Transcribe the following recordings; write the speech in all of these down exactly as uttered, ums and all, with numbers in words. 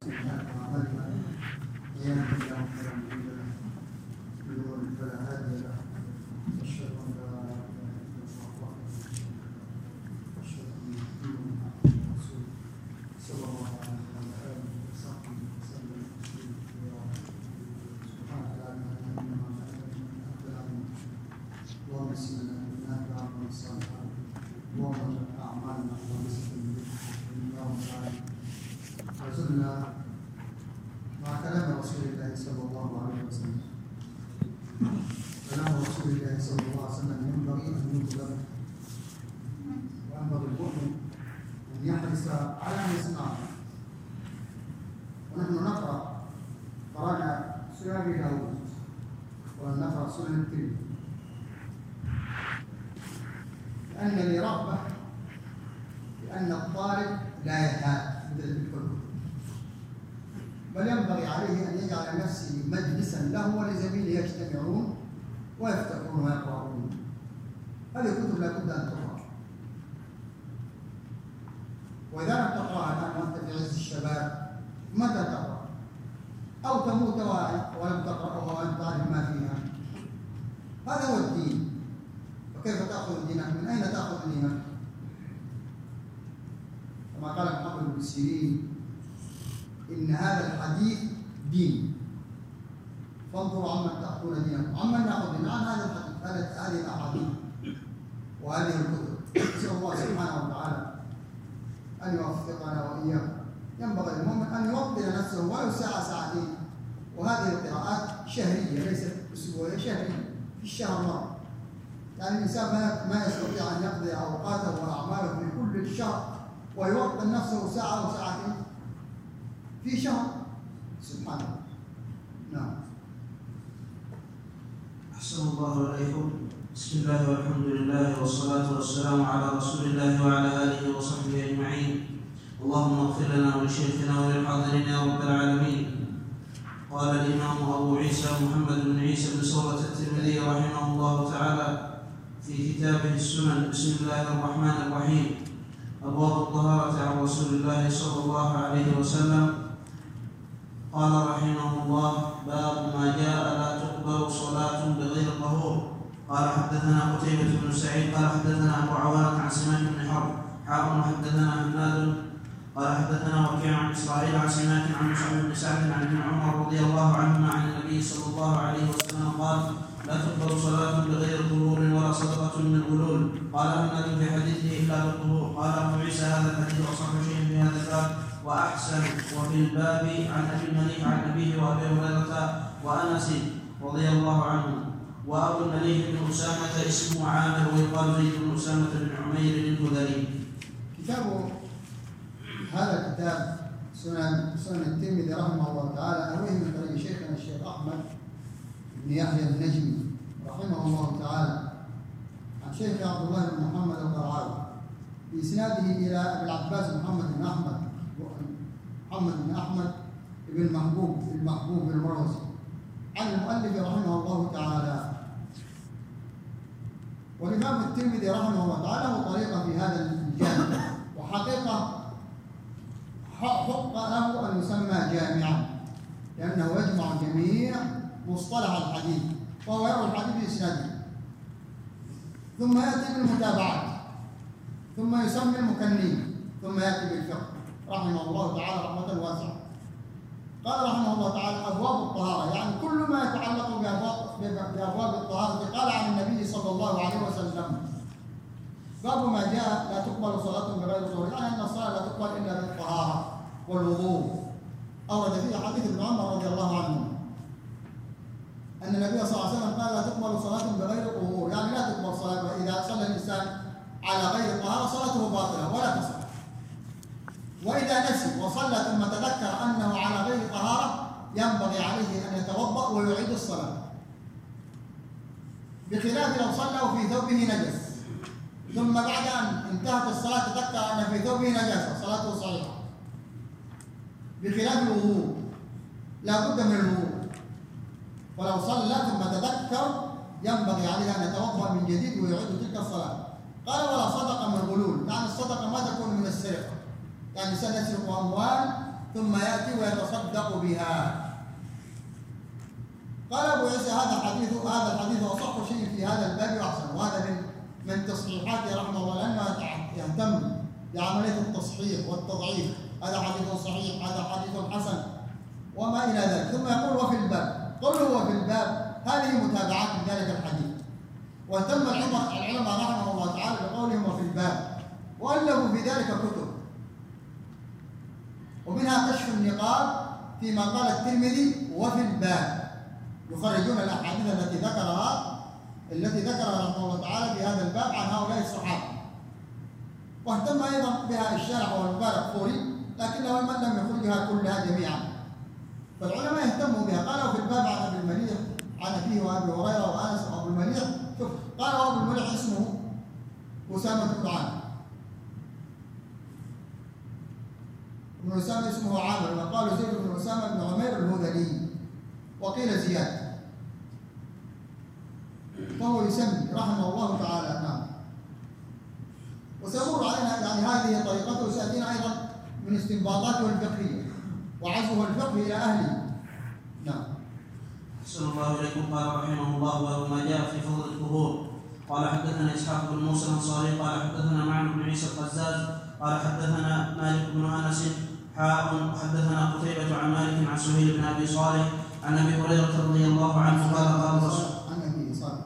سيئات أعمالنا من يهده الله فلا مضل له ومن يضلل فلا هادي له أشهد أن لا إله إلا الله وأشهد أن محمدا عبده ورسوله صلى الله عليه وعلى آله وصحبه وسلم تسليما كثيرا سبحانك لا علم لنا إلا ما علمتنا إنك أنت العليم الحكيم اللهم يسر لنا إنك تعلم الصالحات اللهم اجعل أعمالنا خالصة لك يا رب العالمين. وزلنا مع كلام رسول الله صلى الله عليه وسلم. كلام رسول الله صلى الله عليه وسلم ينبغي أن يطلب وينبغي المؤمن أن يحرص على أن يسمعه. ونحن نقرأ قرأنا سنن أبي داود ونقرأ سنن الترمذي لأن لي رغبة لأن الطالب لا يهاب مثل الكتب، بل ينبغي عليه أن يجعل نفسه مجلسا له ولزميله يجتمعون ويفتحون ويقرؤون. هذه الكتب لا بد أن تقرأ، وإذا لم تقرأها الآن وأنت في عز الشباب متى تقرأ؟ أو تموت ولم تقرأها وأنت تعرف ما فيها. هذا هو الدين. وكيف تأخذ دينك؟ من أين تأخذ دينك؟ كما قال محمد بن سيرين: إن هذا الحديث دين، فانظروا عمن تأخذون دينكم. عمن نأخذ ديننا؟ عن هذا الحديث، هذه الأحاديث وهذه الكتب. نسأل الله سبحانه وتعالى أن يوفقنا وإياكم. ينبغي للمؤمن أن يوطن نفسه ولو ساعة ساعتين، وهذه القراءات شهرية ليست أسبوعية، شهرية في الشهر مرة. يعني الإنسان ما ما يستطيع أن يقضي أوقاته وأعماله في كل الشهر ويوطن نفسه ساعة أو ساعتين في شهر. سبحان الله. نعم. أحسن الله إليكم. بسم الله والحمد لله والصلاة والسلام على رسول الله وعلى آله وصحبه أجمعين. اللهم اغفر لنا ولشيخنا وللحاضرين يا رب العالمين. قال الإمام أبو عيسى محمد بن عيسى بن سورة الترمذي رحمه الله تعالى في كتابه السنن: بسم الله الرحمن الرحيم. أبواب الطهارة عن رسول الله صلى الله عليه وسلم. قال رحمه الله: باب ما جاء لا تقبل صلاة بغير طهور. قال حدثنا قتيبة بن سعيد قال حدثنا أبو عوانة عن سماك بن حرب حاء حدثنا حماد قال حدثنا وكيع عن إسرائيل عن سماك عن مصعب بن سعد عن ابن عمر رضي الله عنهما عن النبي صلى الله عليه وسلم قال: لا تقبل صلاة بغير طهور ولا صدقة من غلول. قال حماد في حديثه إلا بالطهور. قال أبو عيسى هذا الحديث أصح شيء في هذا الباب وأحسن. وفي الباب عن أبي المليح عن أبيه وأبي هريرة وأنس رضي الله عنه. وأبو المليح بن أسامة اسمه عامر ويقال زيد بن أسامة بن عمير الهذلي. كتاب هذا الكتاب سنن سنن الترمذي رحمه الله تعالى أرويه من طريق شيخنا الشيخ أحمد بن يحيى النجمي رحمه الله تعالى عن شيخ عبد الله بن محمد القرعاوي بإسناده إلى أبي العباس محمد بن أحمد محمد بن أحمد بن محبوب المحبوب المروزي عن المؤلف رحمه الله تعالى. والإمام الترمذي رحمه الله تعالى له طريقة في هذا الجانب، وحقيقة حق له أن يسمى جامعا لأنه يجمع جميع مصطلح الحديث، فهو يروي الحديث بإسناده ثم يأتي بالمتابعات ثم يسمي المكنين ثم يأتي بالفقه رحمه الله تعالى رحمة واسعة. قال رحمه الله تعالى: أبواب الطهارة، يعني كل ما يتعلق بأبواب, بأبواب الطهارة. قال عن النبي صلى الله عليه وسلم: باب ما جاء لا تقبل صلاة بغير طهور، يعني أن الصلاة لا تقبل إلا بالطهارة والوضوء. أورد فيه حديث ابن عمر رضي الله عنه أن النبي صلى الله عليه وسلم قال: لا تقبل صلاة بغير طهور، يعني لا تقبل صلاة إذا صلى الإنسان على غير طهارة صلاته باطلة ولا تصح. وإذا نسي وصلى ثم تذكر أنه على غير طهارة ينبغي عليه أن يتوضأ ويعيد الصلاة، بخلاف لو صلى وفي ثوبه نجس ثم بعد أن انتهت الصلاة تذكر أن في ثوبه نجاسة صلاته صحيحة، بخلاف الوضوء لا بد من الوضوء. ولو صلى ثم تذكر ينبغي عليه أن يتوضأ من جديد ويعيد تلك الصلاة. قال: ولا صدقة من غلول، يعني الصدقة ما تكون من السرقة، يعني سنسرق أموال ثم يأتي ويتصدق بها. قال أبو عيسى هذا حديث هذا الحديث أصح شيء في هذا الباب وأحسن، وهذا من من تصحيحاته رحمه الله، لأنه يهتم بعملية التصحيح والتضعيف، هذا حديث صحيح، هذا حديث حسن وما إلى ذلك. ثم يقول وفي الباب، قوله وفي الباب هذه متابعات من ذلك الحديث، واهتم العلماء رحمه الله تعالى بقولهم وفي الباب، وألفوا في ذلك كتب، ومنها كشف النقاب فيما قال الترمذي وفي الباب، يخرجون الأحاديث التي ذكرها التي ذكرها رحمه الله تعالى في هذا الباب عن هؤلاء الصحابة. واهتم أيضا بها الشارح والمبارك فوري، لكنه من لم يخرجها كلها جميعا، فالعلماء اهتموا بها. قالوا في الباب عن أبي المليح عن أبيه وأبي هريرة وأنس وأبو المليح، شوف قال أبو المليح اسمه أسامة بن عامر، ابن أسامة اسمه عامر، وقالوا زيد بن أسامة بن عمير الهذلي، وقيل زياد، فهو يسمي رحمه الله تعالى. نعم. وسيمر علينا يعني هذه طريقته، وسيأتينا أيضا من استنباطاته الفقهية وعزوه الفقه إلى أهله. نعم. أحسن الله إليكم. قال رحمه الله باب ما جاء في فضل الطهور. قال حدثنا إسحاق بن موسى الأنصاري قال حدثنا معن بن عيسى القزاز قال حدثنا مالك بن أنس حاء حدثنا قتيبة عن مالك عن سهيل بن أبي صالح عن أبي هريرة رضي الله عنه قال قال رسول عن أبي صالح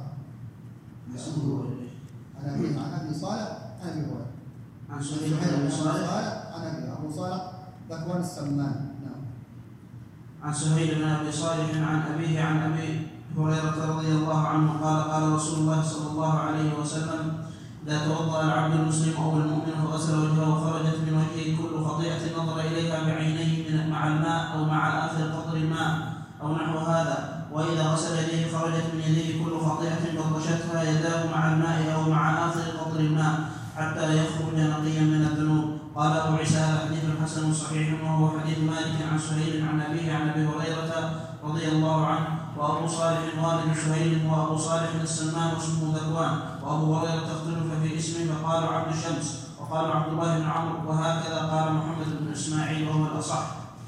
عن أبي عن أبي صالح عن أبي هريرة عن سهيل بن أبي صالح عن أبي أبو صالح ذكوان السمان. نعم. عن سهيل بن أبي صالح عن أبيه عن أبي هريرة رضي الله عنه قال قال رسول الله صلى الله عليه وسلم إذا توضأ العبد المسلم أو المؤمن فغسل وجهه وخرجت من وجهه كل خطيئة نظر إليها بعينيه من مع الماء أو مع آخر قطر الماء أو نحو هذا، وإذا غسل يديه خرجت من يديه كل خطيئة بطشتها يداه مع الماء أو مع آخر قطر الماء حتى يخرج نقيا من الذنوب. قال أبو عيسى هذا حديث حسن صحيح، وهو حديث مالك عن سهيل عن أبيه عن أبي هريرة رضي الله عنه. وأبو صالح والد سهيل هو أبو صالح السمان واسمه ذكوان، وأبو هريرة اختلف في اسمه فقالوا عبد الشمس وقالوا عبد الله بن عمرو، وهكذا قال محمد بن إسماعيل وهو الأصح.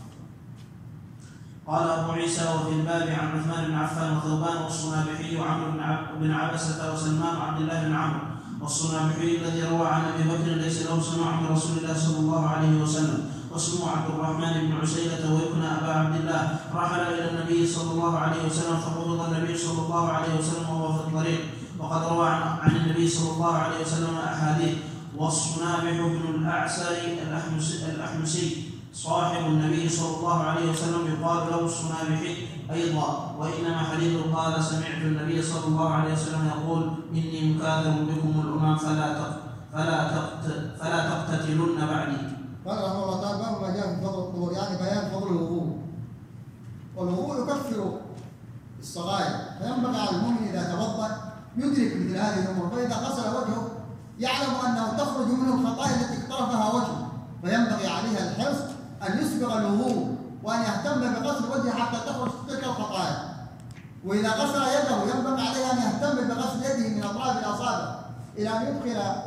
قال أبو عيسى وفي الباب عن عثمان بن عفان وثوبان والصنابحي وعمرو بن عبسة وسلمان وعبد الله بن عمرو. والصنابحي الذي روى عن أبي بكر ليس له سماع من رسول الله صلى الله عليه وسلم، واسمه عبد الرحمن بن عسيلة ويكنى أبا عبد الله. رحل إلى النبي صلى الله عليه وسلم فقبض النبي صلى الله عليه وسلم وهو في الطريق، وقد روى عن النبي صلى الله عليه وسلم أحاديث. والصنابح بن الأعسر الأحمسي صاحب النبي صلى الله عليه وسلم يقال له الصنابحي أيضا، وإنما حديث قال سمعت النبي صلى الله عليه وسلم يقول إني مكاثر بكم الأمم فلا فلا فلا تقتتلن بعدي. قال رحمه الله تعالى باب ما جاء في فضل الطهور، يعني بيان فضل الوضوء، والوضوء يكفر الصغائر، فينبغي على المؤمن إذا توضأ يدرك مثل هذه الأمور، فإذا غسل وجهه يعلم أنه تخرج منه الخطايا التي اقترفها وجهه، فينبغي عليها الحرص أن يسبغ الوضوء وأن يهتم بغسل وجهه حتى تخرج تلك الخطايا. وإذا غسل يده ينبغي عليه أن يهتم بغسل يده من أطراف الأصابع إلى أن يدخل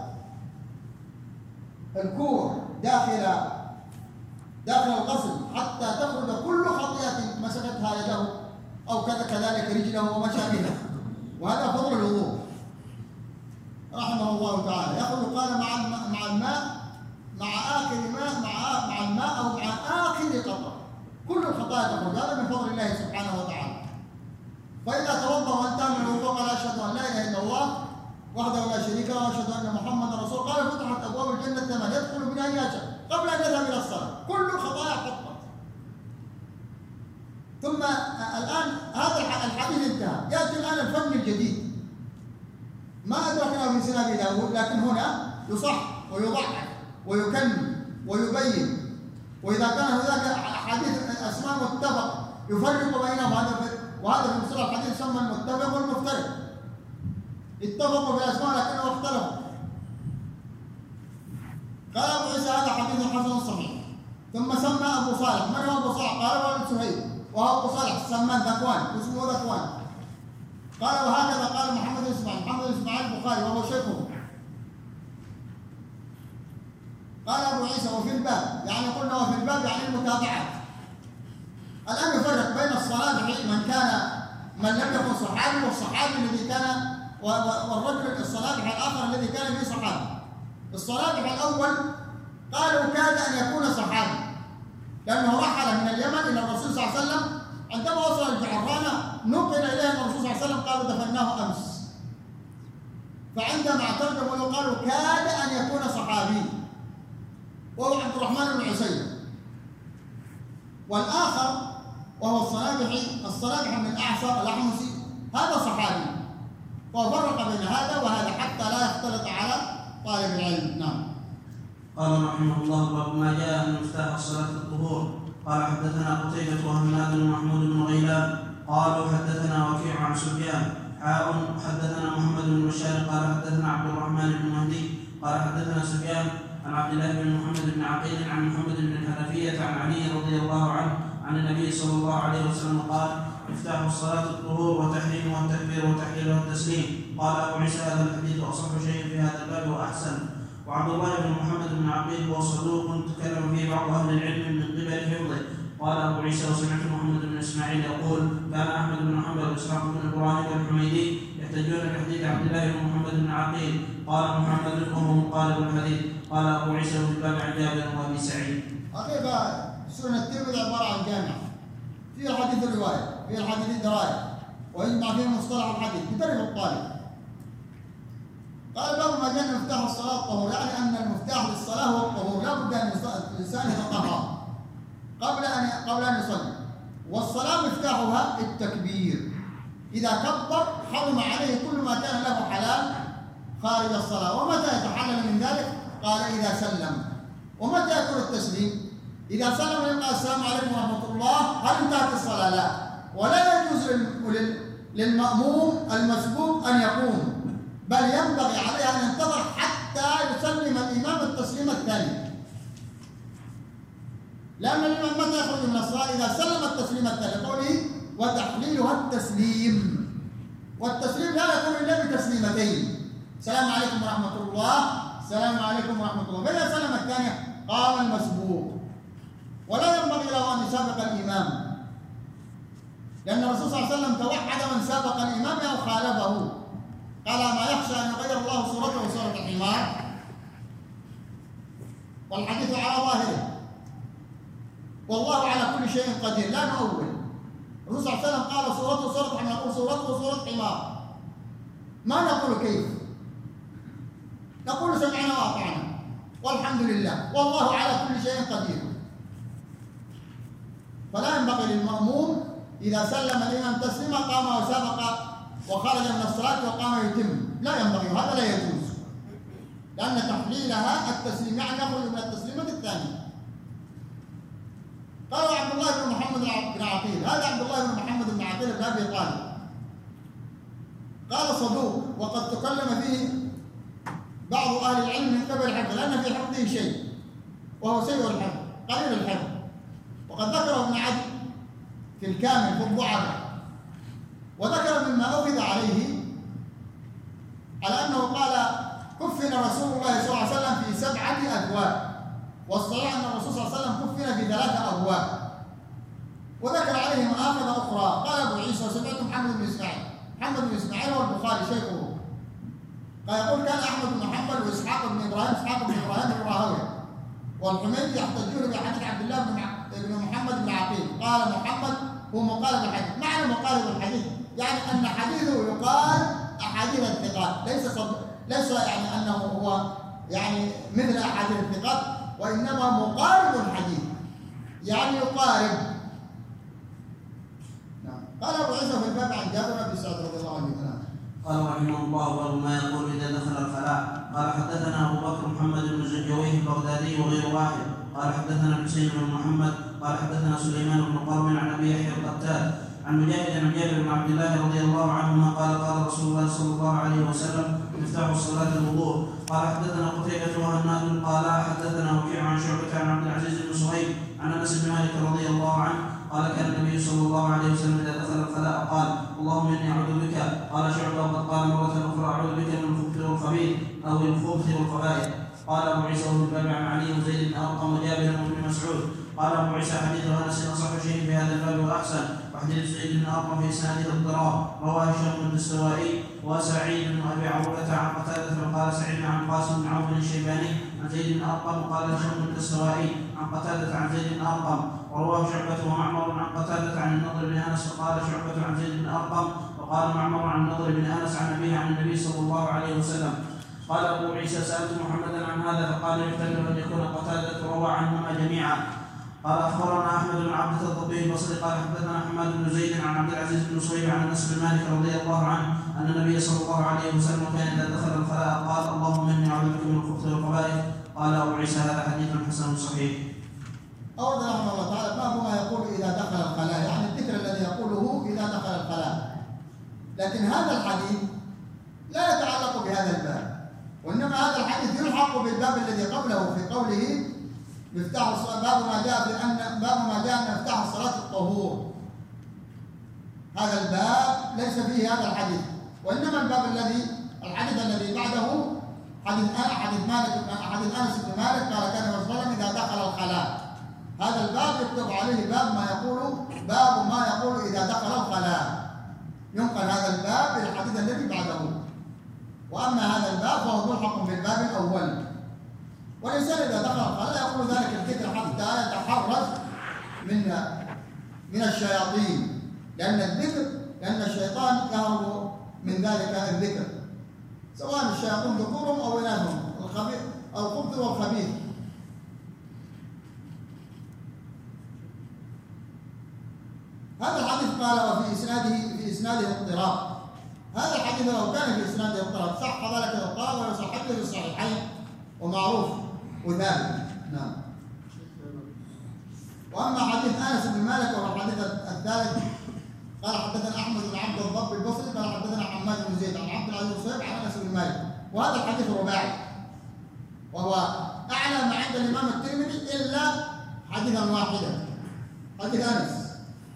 الكوع داخل داخل الغسل حتى تخرج كل خطيئة مسكتها يده أو كذا كذلك رجله وما شابهه، وهذا فضل الوضوء رحمه الله تعالى. يخرج قال مع الماء مع الماء مع آخر ماء مع مع الماء أو مع آخر قطرة كل الخطايا تخرج، هذا من فضل الله سبحانه وتعالى. فإذا توضأ وانتهى من الوضوء قال أشهد أن لا إله إلا الله وحده لا شريك له وأشهد أن محمدا رسول الله، قال فتحت أبواب الجنة ثمان يدخل من أي يشاء قبل أن يذهب إلى الصلاة، كل الخطايا حطت. ثم الآن هذا الحديث انتهى، يأتي الآن الفن الجديد ما أدركناه في سنة داود، لكن هنا يصح ويضحك ويكمل ويبين، وإذا كان هناك حديث أسماء متفق يفرق بينهم، وهذا في مصطلح الحديث يسمى المتفق والمفترق. اتفقوا في الأسماء لكنهم اختلفوا. قال أبو عيسى هذا حديث حسن صحيح. ثم سمى أبو صالح، من هو أبو صالح؟ قال والد سهيل، وهو أبو صالح السمان ذكوان واسمه ذكوان. قال وهكذا قال محمد بن إسماعيل، محمد بن إسماعيل البخاري وهو شيخه. قال أبو عيسى وفي الباب، يعني قلنا وفي الباب يعني المتابعات. الآن يفرق بين الصلاة من كان من لم يكن صحابي والصحابي الذي كان والرجل الصلاة الآخر الذي كان به صحابي. الصلاة الأول قالوا كاد أن يكون صحابي لأنه رحل من اليمن إلى الرسول صلى الله عليه وسلم، عندما وصل الجعرانة نقل إليه الرسول صلى الله عليه وسلم قالوا دفناه أمس. فعندما ترجموا له قالوا كاد أن يكون صحابي وهو عبد الرحمن بن عسير. والآخر وهو الصنابحي الصنابحي بن الأعصر الأحمسي هذا صحابي، وفرق بين هذا وهذا حتى لا يختلط على طالب العلم. نعم. قال رحمه الله باب ما جاء من مفتاح الصلاة الطهور. قال حدثنا قتيبة وهناد ومحمود بن غيلان قالوا حدثنا وكيع عن سفيان حاء حدثنا محمد بن بشار قال حدثنا عبد الرحمن بن مهدي قال حدثنا سفيان عن عبد الله بن محمد بن عقيل عن محمد بن الحنفية عن علي رضي الله عنه عن النبي صلى الله عليه وسلم قال مفتاح الصلاة الطهور وتحريمها التكبير وتحليلها التسليم. قال أبو عيسى هذا الحديث أصح شيء في هذا الباب وأحسن. وعبد الله بن محمد بن عقيل هو صدوق تكلم فيه بعض أهل العلم من قبل حفظه. قال أبو عيسى وسمعت محمد بن إسماعيل يقول كان أحمد بن حنبل وإسحاق بن إبراهيم والحميدي يحتجون بحديث عبد الله بن محمد بن عقيل. قال محمد وهو مقارب الحديث. قال أبو عيسى في الباب عن جابر وأبي سعيد. حقيقة سنة الترمذي عبارة عن جامع في الحديث الرواية في الحديث الدراية ويجمع فيه مصطلح الحديث بدرجة الطالب. قال باب ما جاء مفتاح الصلاة الطهور، يعني أن المفتاح للصلاة هو الطهور، لا بد أن الإنسان يتطهر قبل أن قبل أن يصلي. والصلاة مفتاحها التكبير، إذا كبر حرم عليه كل ما كان له حلال خارج الصلاة. ومتى يتحلل من ذلك؟ قال إذا سلم. ومتى يكون التسليم؟ إذا سلم يقول السلام عليكم ورحمة الله هل انتهت الصلاة؟ لا. ولا يجوز للمأموم المسبوق أن يقوم، بل ينبغي عليه أن ينتظر حتى يسلم الإمام التسليم الثاني، لأن الإمام متى يخرج من الصلاة؟ إذا سلم التسليم الثاني، قوله وتحليلها التسليم. والتسليم لا يكون إلا بتسليمتين، السلام عليكم ورحمة الله، السلام عليكم ورحمة الله. فإذا سلم الثانية قام المسبوق، ولا ينبغي له أن يسابق الإمام، لأن الرسول صلى الله عليه وسلم توحد من سابق الإمام أو خالفه. قال ما يخشى أن يغير الله صورته صورة الحمار، والحديث على ظاهره، والله على كل شيء قدير، لا نؤول. الرسول صلى الله عليه وسلم قال صورته صورة حمار، نقول صورته صورة حمار، ما نقول كيف، نقول سمعنا وأطعنا والحمد لله والله على كل شيء قدير. فلا ينبغي للمأموم إذا سلم الإمام تسليما قام وسابق وخرج من الصلاة وقام يتم، لا ينبغي، هذا لا يجوز، لأن تحليلها التسليم يعني يخرج من التسليمة الثانية. قال عبد الله بن محمد بن عقيل، هذا عبد الله بن محمد بن عقيل بن أبي طالب، قال صدوق وقد تكلم فيه بعض أهل العلم من قبل الحفظ، لأن في حفظه شيء وهو سيء الحفظ قليل الحفظ. وقد ذكر ابن عدي في الكامل في الضعفاء، وذكر مما أوفد عليه على أنه قال كفن رسول الله صلى الله عليه وسلم في سبعة أبواب، والصحيح أن الرسول صلى الله عليه وسلم كفن في ثلاثة أبواب. وذكر عليه مآخذ أخرى. قال أبو عيسى وسمعت محمد بن إسماعيل، محمد بن إسماعيل هو البخاري شيخه، قال يقول كان أحمد بن حنبل وإسحاق بن إبراهيم إسحاق بن إبراهيم الراهوي والحميدي يحتجون بحديث عبد الله بن محمد بن عقيل. قال محمد هو مقارب الحديث. معنى مقارب الحديث يعني أن حديثه يقال أحاديث الثقات، ليس صد... ليس يعني أنه هو يعني مثل أحاديث الثقات، وإنما مقارب الحديث يعني يقارب. نعم. قال أبو عيسى في الباب عن جابر بن سعد رضي الله عنه. قال رحمه الله باب ما يقول إذا دخل الخلاء. قال حدثنا أبو بكر محمد بن زكويه البغدادي وغير واحد. قال حدثنا الحسين بن محمد قال حدثنا سليمان بن قرم عن أبي يحيى القتال عن مجاهد عن جابر بن عبد الله رضي الله عنهما قال قال رسول الله صلى الله عليه وسلم مفتاح الصلاة الوضوء. قال حدثنا قتيبة وهناد قال حدثنا وكيع عن شعبة عن عبد العزيز بن صهيب عن أنس بن مالك رضي الله عنه قال كان النبي صلى الله عليه وسلم إذا دخل الخلاء قال اللهم إني أعوذ بك. قال شعبة وقد قال مرة أخرى أعوذ بك من الخبث والخبيث أو الخبث والخبائث. قال أبو عيسى وابن الباب عن علي وزيد بن أرقم وجابر وابن مسعود. قال أبو عيسى حديث أنس أصح شيء في هذا الباب وأحسن. وحديث زيد بن أرقم في إسناده اضطراب. رواه هشام بن الدستوائي وسعيد بن أبي عروبة عن قتادة وقال سعيد عن قاسم بن عوف الشيباني عن زيد بن أرقم وقال هشام بن الدستوائي عن قتادة عن زيد بن أرقم. ورواه شعبة ومعمر عن قتادة عن النضر بن أنس وقال شعبة عن زيد بن أرقم وقال معمر عن النضر بن أنس عن أبيه عن النبي صلى الله عليه وسلم. قال أبو عيسى سألت محمدا عن هذا فقال يحتمل أن يكون قتادة روى عنهما جميعا. قال أخبرنا أحمد بن عبد الضبي البصري قال حدثنا حماد بن زيد عن عبد العزيز بن صهيب عن أنس بن مالك رضي الله عنه أن النبي صلى الله عليه وسلم كان إذا دخل الخلاء قال اللهم إني أعوذ بك من الخبث والخبائث. قال أبو عيسى هذا حديث حسن صحيح. أورد رحمه الله تعالى باب ما يقول إذا دخل الخلاء، يعني الذكر الذي يقوله إذا دخل الخلاء. لكن هذا الحديث لا يتعلق بهذا الباب، وإنما هذا الحديث يلحق بالباب الذي قبله في قوله مفتاح الصلاة، باب ما جاء في أن باب ما جاء أن مفتاح الصلاة الطهور. هذا الباب ليس فيه هذا الحديث، وإنما الباب الذي الحديث الذي بعده حديث حديث مالك حديث أنس بن مالك قال كان الرسول صلى الله عليه وسلم إذا دخل الخلاء. هذا الباب يكتب عليه باب ما يقول باب ما يقول إذا دخل الخلاء. ينقل هذا الباب إلى الحديث الذي بعده. وأما هذا الباب فهو ملحق بالباب الأول. والإنسان إذا دخل الخلاء يقول ذلك الذكر حتى يتحرز من من الشياطين، لأن الذكر لأن الشيطان يهرب من ذلك الذكر، سواء الشياطين ذكورهم أو إناثهم، الخبيث الخبث والخبيث. هذا الحديث قال وفي إسناده في إسناده اضطراب. هذا الحديث لو كان في إسناده اضطراب صح ذلك الاضطراب ويصح في الصحيحين ومعروف وثابت. نعم. واما حديث انس بن مالك وهو الحديث الثالث قال حدثنا احمد بن عبد الضب البصري قال حدثنا حماد بن زيد عن عبد العزيز بن صهيب عن انس بن مالك، وهذا الحديث رباعي وهو اعلى ما عند الامام الترمذي الا حديثا واحدا حديث انس.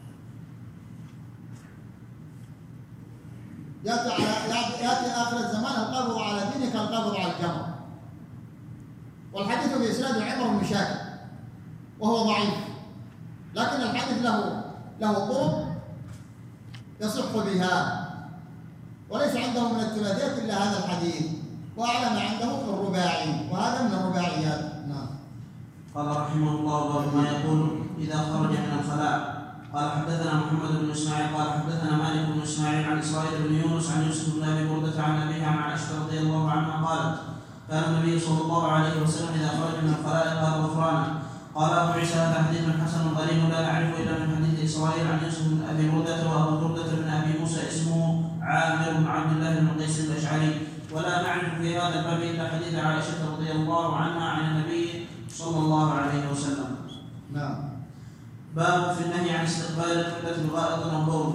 ياتي على ياتي اخر الزمان القبض على دينك القبض على الجمر. والحديث بإسناد عمر بن شاكر وهو ضعيف، لكن الحديث له له طرق يصح بها، وليس عنده من الثلاثيات إلا هذا الحديث، وأعلى ما عنده الرباعي، وهذا من الرباعيات. نعم. قال رحمه الله باب ما يقول إذا خرج من الخلاء. قال حدثنا محمد بن إسماعيل قال حدثنا مالك بن إسماعيل عن إسرائيل بن يونس عن يوسف بن أبي بردة عن أبيه عن عائشة رضي الله عنها قالت كان النبي صلى الله عليه وسلم إذا خرج من الخلاء قال غفرانك. قال أبو عيسى هذا حديث حسن غريب لا نعرفه إلا من حديث إسرائيل عن يوسف بن أبي بردة، وأبو بردة بن أبي موسى اسمه عامر بن عبد الله بن قيس الأشعري. ولا نعرف في هذا الباب إلا حديث عائشة رضي الله عنها عن النبي صلى الله عليه وسلم. نعم. باب في النهي عن استقبال القبلة بغائط أو بول.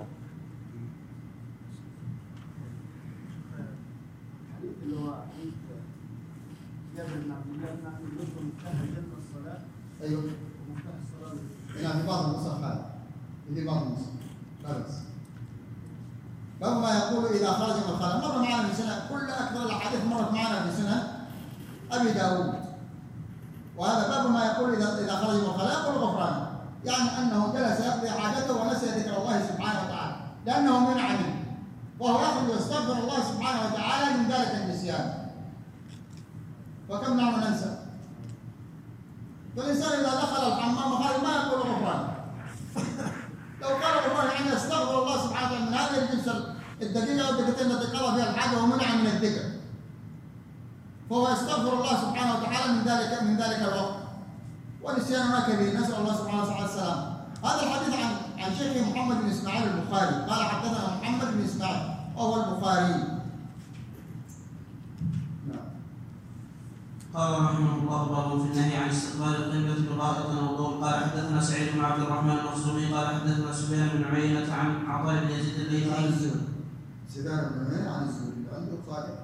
ايوه. نعم في بعض النسخ هذا. في بعض النسخ. لا بأس. باب ما يقول إذا خرج من الخلاء، مر معنا في سنة كل أكثر الأحاديث مرت معنا في سنة أبي داود. وهذا باب ما يقول إذا إذا خرج من الخلاء يقول غفران، يعني أنه جلس يقضي حاجته ونسي ذكر الله سبحانه وتعالى، لأنه من عمل، وهو يخرج ويستغفر الله سبحانه وتعالى من ذلك النسيان. وكم نحن ننسى؟ فالإنسان إذا دخل الحمام وخرج ما يقول غفران. لو قال غفران يعني يستغفر الله سبحانه وتعالى من هذه الجنس الدقيقة أو الدقيقتين التي قضى فيها الحاجة ومنع من الذكر، فهو يستغفر الله سبحانه وتعالى من ذلك من ذلك الوقت، ونسياننا كبير، نسأل الله سبحانه وتعالى السلام. هذا الحديث عن عن شيخ محمد بن إسماعيل البخاري قال حدثنا محمد بن إسماعيل وهو البخاري. قال رحمه الله باب في النهي عن استقبال القبلة بغائط أو بول. قال حدثنا سعيد بن عبد الرحمن المخزومي قال حدثنا سفيان بن عيينة عن عطاء بن يزيد الليثي عن الزهري. سفيان بن عيينة عن الزهري عنده صادق.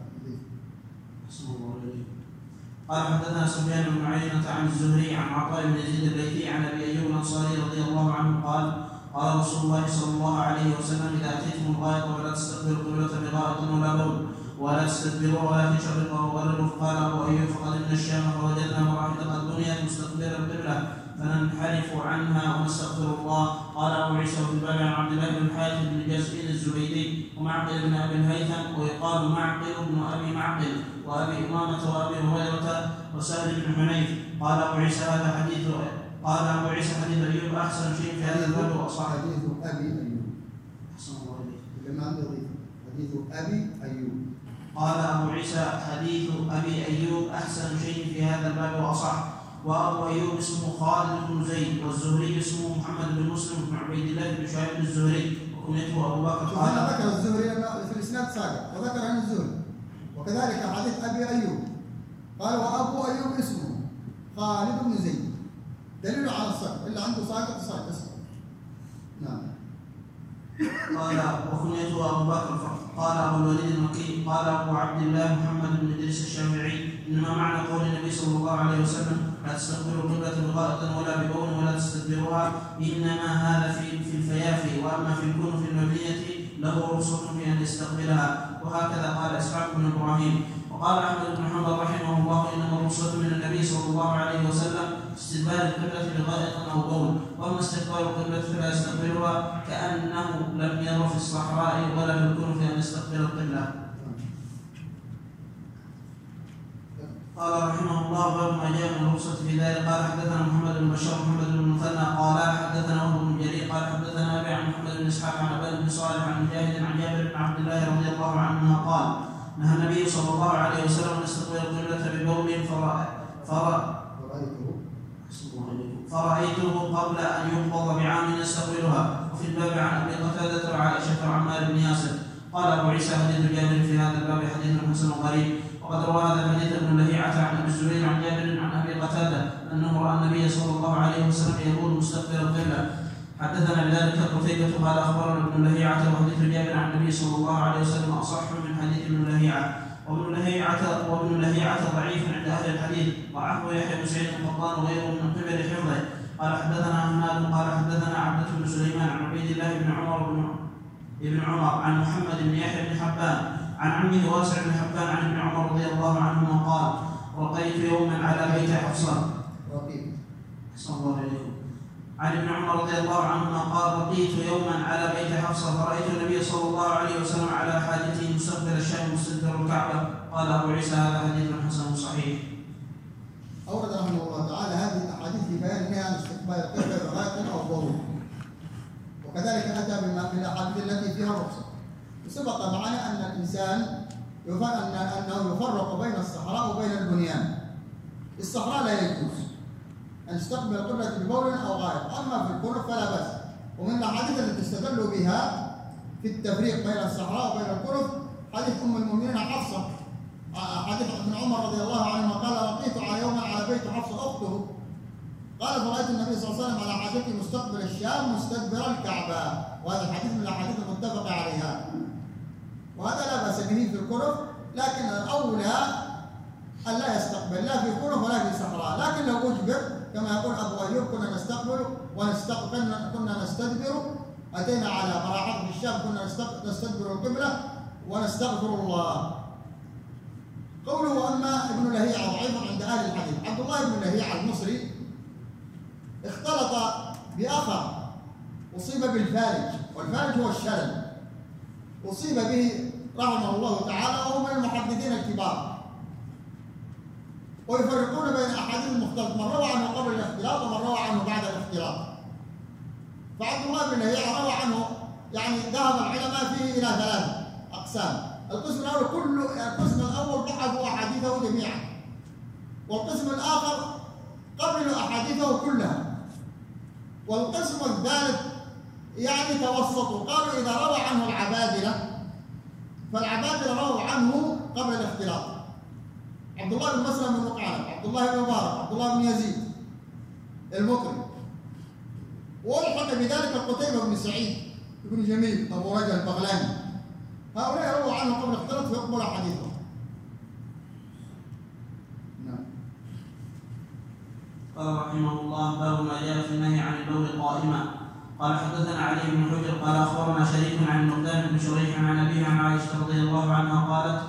قال حدثنا سفيان بن عيينة عن الزهري عن عطاء بن يزيد الليثي عن أبي أيوب الأنصاري رضي الله عنه قال قال رسول الله صلى الله عليه وسلم إذا أتيتم الغائط فلا تستقبلوا القبلة بغائط ولا بول. ولا تستدبروا ولكن شرقوا وغربوا. فقال أبو أيوب فقدمنا الشام فوجدنا مراحل قد بنيت مستقبل القبلة فننحرف عنها ونستغفر الله. قال أبو عيسى في الباب عن عبد الله بن الحارث بن جزء الزبيدي ومعقل بن أبي الهيثم ويقال معقل بن أبي معقل وأبي أمامة وأبي هريرة وسهل بن حنيف. قال أبو عيسى هذا حديث قال أبو عيسى حديث أيوب أحسن شيء في هذا الباب وأصح. حديث أبي أيوب. أحسن الله إليك. لما نضيف حديث أبي أيوب. قال أبو عيسى حديث أبي أيوب أحسن شيء في هذا الباب وأصح. وأبو أيوب اسمه خالد بن زيد والزهري اسمه محمد بن مسلم بن عبيد الله بن شعيب الزهري وكنيته أبو بكر. قال ذكر الزهري في الإسناد سابق وذكر عن الزهري وكذلك حديث أبي أيوب قال وأبو أيوب اسمه خالد بن زيد دليل على الصدق إلا عنده ساقط ساقط اسمه. نعم. قال وكنيته أبو بكر. قال أبو الوليد المكي قال أبو عبد الله محمد بن إدريس الشافعي إنما معنى قول النبي صلى الله عليه وسلم لا تستقبلوا القبلة بغائط ولا ببول ولا تستدبروها إنما هذا في في الفيافي وأما في الكنف المبنية له رخصة في أن يستقبلها. وهكذا قال إسحاق بن إبراهيم. وقال أحمد بن حنبل رحمه الله إنما الرخصة من النبي صلى الله عليه وسلم استقبال القبلة بغائط أو بول وأما استقبال القبلة فلا يستقبلها كأنه لم ير في الصحراء ولا في الكنف أن يستقبل القبلة. قال رحمه الله باب ما جاء من الرخصة في ذلك. قال حدثنا محمد بن بشار محمد بن المثنى قال حدثنا وهب بن جرير قال حدثنا أبي عن محمد بن إسحاق عن أبي بن صالح عن مجاهد عن جابر بن عبد الله رضي الله عنهما قال نهى النبي صلى الله عليه وسلم أن يستقبل القبلة ببول فرأيته قبل أن يقبض بعام يستقبلها. وفي الباب عن أبي قتادة وعائشة وعمار بن ياسر. قال أبو عيسى حديث جابر في هذا الباب حديث حسن غريب. وقد روى هذا الحديث ابن لهيعة عن أبي الزبير عن جابر عن أبي قتادة أنه رأى النبي صلى الله عليه وسلم يقول مستقبل القبلة. حدثنا بذلك قتيبة قال أخبرنا ابن لهيعة وحديث جابر عن النبي صلى الله عليه وسلم أصح من حديث ابن لهيعة. وابن لهيعة وابن لهيعة ضعيف عند أهل الحديث ضعفه يحيى بن سعيد القطان وغيره من قبل حفظه. قال حدثنا حماد قال حدثنا عبدة بن سليمان عن عبيد الله بن عمر بن ابن عمر عن محمد بن يحيى بن حبان عن عمه واسع بن حبان عن ابن عمر رضي الله عنهما قال رقيت يوما على بيت حفصة أحسن الله إليكم عن ابن عمر رضي الله عنهما قال رقيت يوما على بيت حفصة فرأيت النبي صلى الله عليه وسلم على حاجته مستقبل الشام مستدبر الكعبة. قال أبو عيسى هذا حديث حسن صحيح. أورد رحمه الله تعالى هذه الأحاديث في بيان النهي عن استقبال القبلة بغائط أو بول وكذلك أتى من الأحاديث التي فيها الرخصة. وسبق معنا أن الإنسان أنه يفرق بين الصحراء وبين البنيان. الصحراء لا يجوز أن يستقبل القبلة ببول أو غائط، أما في الكنف فلا بأس. ومن الأحاديث التي استدلوا بها في التفريق بين الصحراء وبين الكنف حديث أم المؤمنين حفصة، حديث ابن عمر رضي الله عنهما قال لقيت على يوما على بيت حفصة أخته قال فرأيت النبي صلى الله عليه وسلم على حاجته مستقبل الشام مستدبر الكعبة. وهذا الحديث من الأحاديث المتفق عليها، وهذا لا بأس به في الكنف، لكن الأولى أن لا يستقبل لا في كنف ولا في صحراء. لكن لو أجبر كما يقول أبو أيوب كنا نستقبل ونستقبل كنا نستدبر أتينا على مراحل في الشام كنا نستدبر القبلة ونستغفر الله. قوله أما ابن لهيعة ضعيف عند أهل الحديث. عبد الله بن لهيعة المصري اختلط بآخر أصيب بالفارج، والفارج هو الشلل، أصيب به رحمه الله تعالى وهو من المحدثين الكبار، ويفرقون بين أحاديث المختلط، من روى عنه قبل الاختلاط ومن روى عنه بعد الاختلاط. فعبد الله بن لهيعة روى عنه يعني ذهب العلماء فيه إلى ثلاث أقسام. القسم الأول كل القسم الأول بحثوا أحاديثه جميعا، والقسم الآخر قبلوا أحاديثه كلها، والقسم الثالث يعني توسطوا قالوا إذا روى عنه العبادلة فالعبادلة رووا عنه قبل الاختلاط. عبد الله بن مسلم بن مقعد، عبد الله بن مبارك، عبد الله بن يزيد المقري، والحق بذلك قتيبة بن سعيد بن جميل أبو رجل البغلاني، هؤلاء رووا عنه قبل الاختلاط فيقبل حديثه. نعم. قال رحمه الله باب ما جاء في النهي عن البول قائما. قال حدثنا علي بن حجر قال اخبرنا شريك عن النقدان بن شريح عن ابيه عن عائشه رضي الله عنها قالت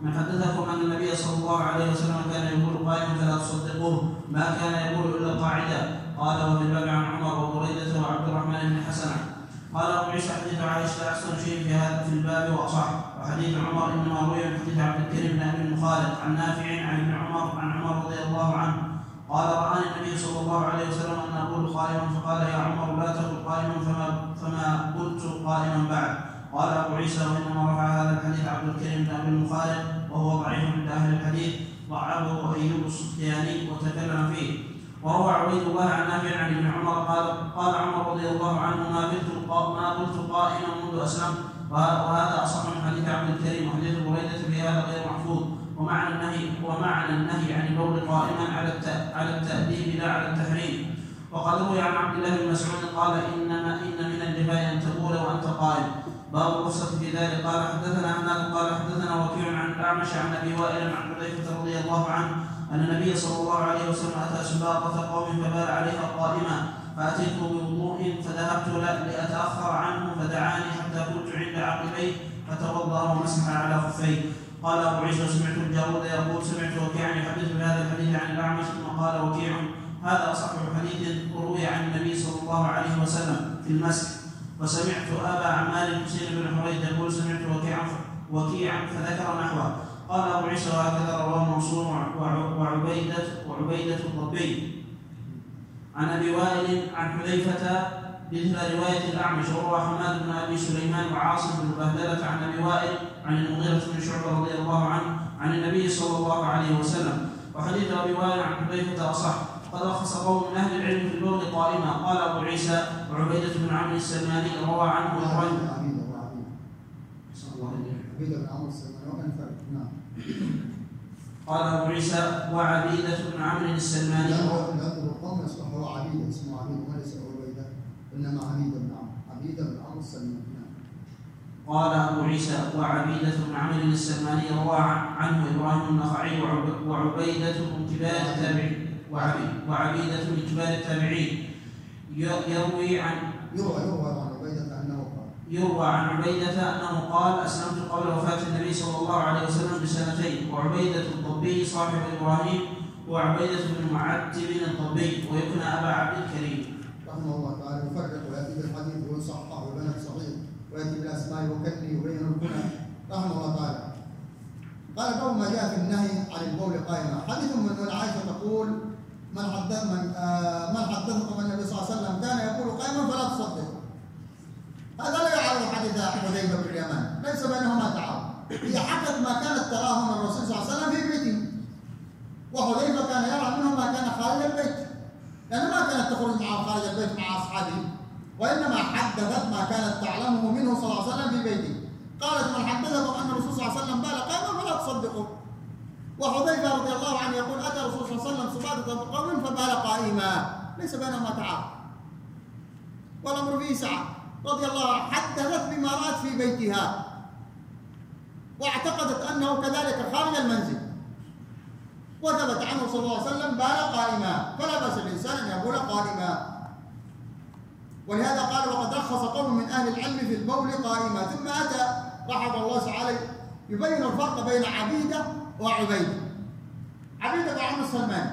من حدثكم أن النبي صلى الله عليه وسلم كان يقول قائما فلا تصدقوه ما كان يقول إلا قاعدا. قال وفي الباب عن عمر وبريدة وعبد الرحمن بن حسنة. قال أبو عيسى حديث عائشة أحسن شيء في هذا في الباب وأصح. وحديث عمر إنما روي من حديث عبد الكريم بن أبي المخالد عن نافع عن ابن عمر عن عمر رضي الله عنه قال رآني النبي صلى الله عليه وسلم أن أقول قائما فقال يا عمر لا تقل قائما فما, فما قلت قائما بعد. قال أبو عيسى وإنما رفع هذا الحديث عبد الكريم بن أبي المخالد وهو ضعيف عند أهل الحديث ضعفه أيوب السختياني وتكلم فيه. وروى عبيد الله عن نافع عن ابن عمر قال قال عمر رضي الله عنه ما قلت ما قلت قائما منذ أسلمت. وهذا أصح من حديث عبد الكريم. وحديث بريدة في هذا غير محفوظ. ومعنى النهي ومعنى النهي عن البول قائما على على التأديب لا على التحريم. وقد روي عن عبد الله بن مسعود قال إنما إن من الجفاء أن تقول وأنت قائم. باب الرخصة في ذلك. قال حدثنا حناد قال حدثنا وكيع عن الأعمش عن أبي وائل عن حذيفة رضي الله عنه أن النبي صلى الله عليه وسلم أتى سباقة قوم فبال عليها قائما فأتيته بوضوء فذهبت لأتأخر عنه فدعاني حتى كنت عند عقبيه فتوضأ ومسح على خفيه. قال أبو عيسى سمعت الجارود يقول سمعت وكيعا يحدث بهذا الحديث عن الأعمش ثم قال وكيع هذا أصح حديث روي عن النبي صلى الله عليه وسلم في المسح. وسمعت أبا عمار الحسين بن حريث يقول سمعت وكيعا وكيعا فذكر نحوه. قال أبو عيسى وهكذا رواه منصور وعبيدة وعبيدة الضبي عن أبي وائل عن حذيفة مثل رواية الأعمش. وروى حماد بن أبي سليمان وعاصم بن بهدلة عن أبي وائل عن المغيرة بن شعبة رضي الله عنه عن النبي صلى الله عليه وسلم. وحديث أبي وائل عن حذيفة أصح. قد رخص قوم من أهل العلم في البول قائما. قال أبو عيسى وعبيدة بن عمرو السلماني روى عنه إبراهيم قال أبو عيسى وعبيدة بن عمرو السلماني لأن القوم يصبحوا عبيدة اسمه عبيدة وليس عبيدة إنما عبيدة بن عمرو عبيدة بن عمرو السلماني. قال أبو عيسى وعبيدة بن عمرو السلماني روى عنه إبراهيم النخعي وعبيدة بن كبار التابعين وعبيدة بن كبار التابعين يروي عن يروى يروى عن عبيدة أنه قال يروى عن عبيدة أنه قال أسلمت قبل وفاة النبي صلى الله عليه وسلم بسنتين. وعبيدة الضبي صاحب إبراهيم وعبيدة بن معتب الضبي ويكنى أبا عبد الكريم رحمه الله تعالى. يفرق ويأتي بالحديث ويصحح ويبين صحيح ويأتي بالأسماء وكني وبين الكنى رحمه الله تعالى. قال قول ما جاء في النهي عن البول قائما. حديث من عائشة تقول من حدث من آه من حدثكم أن النبي صلى الله عليه وسلم كان يقول قائما فلا تصدقوا. هذا لا يعارض حديث حذيفة بن اليمان ليس بينهما تعارض. هي حكت ما كانت تراه من الرسول صلى الله عليه وسلم في بيته وحذيفة كان يرى منه ما كان خارج البيت لأنه ما كانت تخرج معه خارج البيت مع أصحابه وإنما حدثت ما كانت تعلمه منه صلى الله عليه وسلم في بيته. قالت من حدثكم أن الرسول صلى الله عليه وسلم بال قائما فلا تصدقوا. وحذيفة رضي الله عنه يقول أتى الرسول صلى الله عليه وسلم سباقة قوم فبال قائما ليس بينهما تعارض والأمر فيه سعة. رضي الله عنه حدثت بما رأت في بيتها واعتقدت أنه كذلك خارج المنزل وثبت عنه صلى الله عليه وسلم بال قائما فلا بأس الإنسان أن يقول قائما. ولهذا قال وقد رخص قوم من أهل العلم في البول قائما. ثم أتى رحمه الله تعالى يبين الفرق بين عبيدة وعبيدة. عبيدة بن عمرو السلماني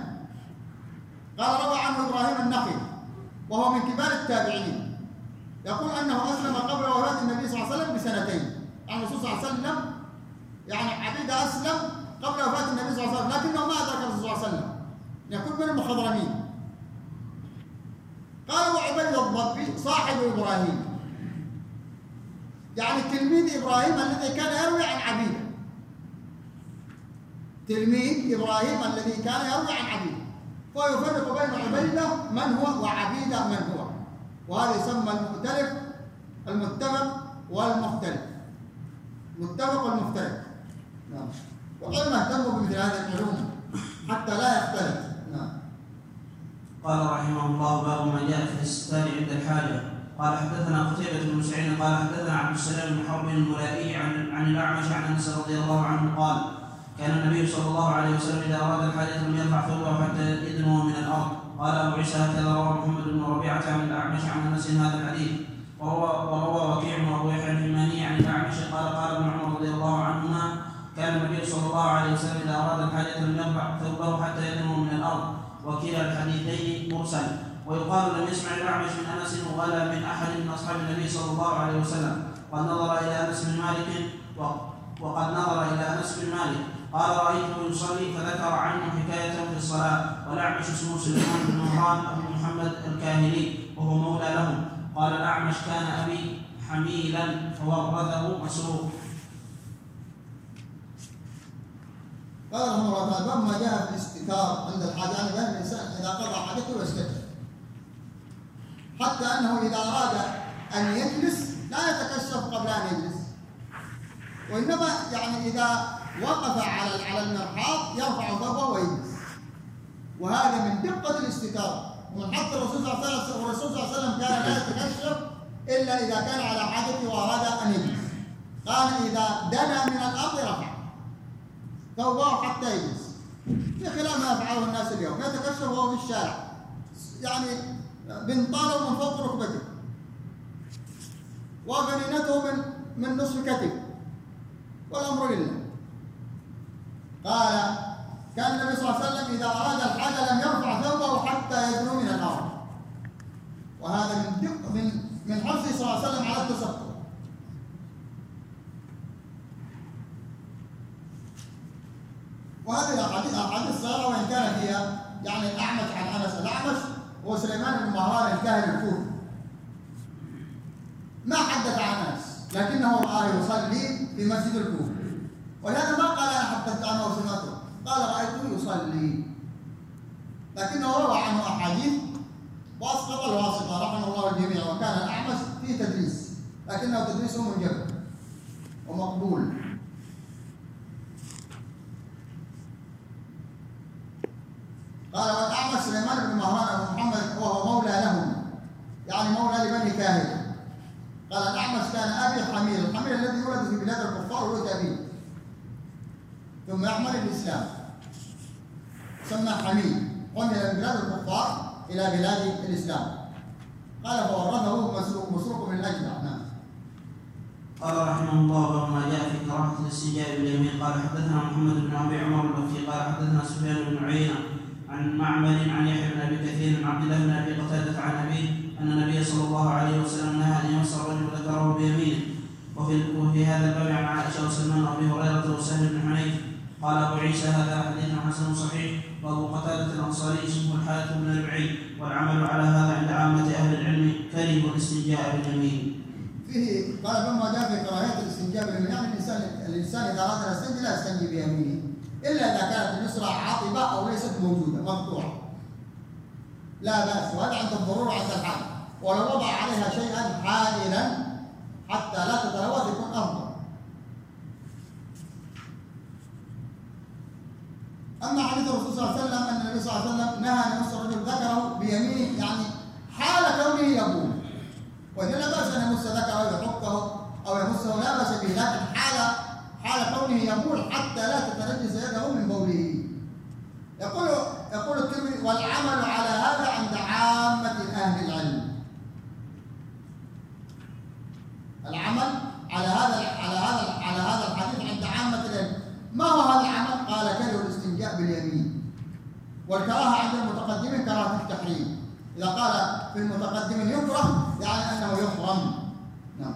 قال روى عنه إبراهيم النخعي وهو من كبار التابعين يقول أنه أسلم قبل وفاة النبي صلى الله عليه وسلم بسنتين. يعني الرسول صلى الله عليه وسلم يعني عبيدة أسلم قبل وفاة النبي صلى الله عليه وسلم لكنه ما أدرك الرسول صلى الله عليه وسلم يكون من المخضرمين. قال وعبيد الضبي صاحب إبراهيم يعني تلميذ إبراهيم الذي كان يروي عن عبيدة. تلميذ إبراهيم الذي كان يروي عن عبيدة ويفرق بين عبيدة من هو وعبيدة من هو. وهذا يسمى المختلف المتفق والمختلف. متفق والمختلف. نعم. وقد اهتموا بمثل هذه العلوم حتى لا يختلف. نعم. قال رحمه الله باب ما جاء في الاستتار عند الحاجة. قال حدثنا قتيبة بن سعيد قال حدثنا عبد السلام بن حرب الملائي عن عن الأعمش عن أنس رضي الله عنه قال كان النبي صلى الله عليه وسلم إذا أراد الحاجة لم يرفع ثوبه حتى يدنو من الأرض. قال أبو عيسى هكذا روى محمد بن ربيعة عن الأعمش عن أنس هذا الحديث. وروى وروى وكيع وأبو يحيى الحماني عن الأعمش قال قال ابن عمر رضي الله عنهما كان النبي صلى الله عليه وسلم إذا أراد الحاجة لم يرفع ثوبه حتى يدنو من الأرض، وكلا الحديثين مرسل. ويقال لم يسمع الأعمش من أنس ولا من أحد من أصحاب النبي صلى الله عليه وسلم. قد نظر إلى أنس بن مالك وقد نظر إلى أنس بن مالك قال رأيته يصلي فذكر عنه حكاية في الصلاة. والأعمش اسمه سليمان بن مهران أبو محمد الكاهلي وهو مولى لهم. قال الأعمش كان أبي حميلا فورثه مسروق. قال رحمه الله تعالى: باب ما جاء في الاستتار عند الحاجة، يعني بأن الإنسان إذا قضى حاجته يستتر، حتى أنه إذا أراد أن يجلس لا يتكشف قبل أن يجلس، وإنما يعني إذا وقف على على المرحاض يرفع ثوبه ويجلس، وهذا من دقة الاستتار. ومن حتى الرسول صلى الله عليه وسلم والرسول صلى الله عليه وسلم كان لا يتكشف إلا إذا كان على حاجته وأراد أن يجلس. قال إذا دنا من الأرض رفع ثوبه حتى يجلس، في خلاف ما يفعله الناس اليوم، يتكشف وهو في الشارع يعني بنطاله من فوق ركبته وبنينته من من نصف كتف، والأمر لله. قال كان النبي صلى الله عليه وسلم إذا أراد الحاجة لم يرفع ثوبه حتى يدنو من الأرض، وهذا من دق من من حرصه صلى الله عليه وسلم على التستر. وهذه الأحاديث أحاديث صغيرة وإن كان فيها يعني الأعمش عن أنس. الأعمش هو سليمان بن مهران الكاهلي الكوفي، ما حدث عن أنس لكنه رآه يصلي في مسجد الكوفة، ولهذا ما قال أنا حدثت عنه وسمعته، قال رأيته يصلي، لكنه روى عنه أحاديث وأسقط الواسطة رحمه الله الجميع. وكان الأعمش في تدريس لكنه تدريسه منجبر ومقبول. قال والأعمش سليمان بن مهران أبو محمد وهو مولى لهم، يعني مولى لبني كاهل. قال الأعمش كان أبي حميل، الحميل الذي يولد في بلاد الكفار ولد أبيه ثم يحمل الإسلام سمى حميل، حمل من بلاد الكفار إلى بلاد الإسلام. قال فورثه مسروق مسروق من الأجدع. نعم. قال رحمه الله باب ما جاء في كراهة الاستنجاء باليمين. قال حدثنا محمد بن أبي عمر البكي قال حدثنا سفيان بن عيينة عن معمر عن يحيى بن أبي كثير عن عبد الله بن أبي قتادة عن أبيه أن النبي صلى الله عليه وسلم نهى أن يمس الرجل ذكره بيمينه. وفي, وفي هذا الباب عن عائشة وسلمان وأبي هريرة وسهل بن حنيف. قال أبو عيسى هذا حديث حسن صحيح. وأبو قتادة الأنصاري اسمه الحارث بن ربعي، والعمل على هذا عند عامة أهل العلم كره الاستنجاء باليمين. فيه قال فما جاء في كراهية الاستنجاء باليمين، يعني الإنسان الإنسان إذا أراد أن يستنجي لا يستنجي بيمينه إلا إذا كانت اليسرى عاطبة أو ليست موجودة مقطوعة، لا بأس، وهذا عند الضرورة عند الحاجة. ولو وضع عليها شيئا حائلا حتى لا تتلوث يكون أفضل. أما حديث الرسول صلى الله عليه وسلم أن النبي صلى الله عليه وسلم نهى أن يمس الرجل ذكره بيمينه، يعني حال كونه يبول، وإذا لا بأس أن يمس ذكره يحكه أو يمسه لا بأس به، لكن حال حال كونه يبول حتى لا تتنجس يده من بوله. يقول يقول الترمذي والعمل على هذا عند عامة أهل العلم. العمل على هذا على هذا على هذا الحديث عند عامة العلم. ما هو هذا العمل؟ قال كره الاستنجاء باليمين. والكراهة عند المتقدمين كراهة التحريم. إذا قال في المتقدمين يكره يعني أنه يحرم. نعم.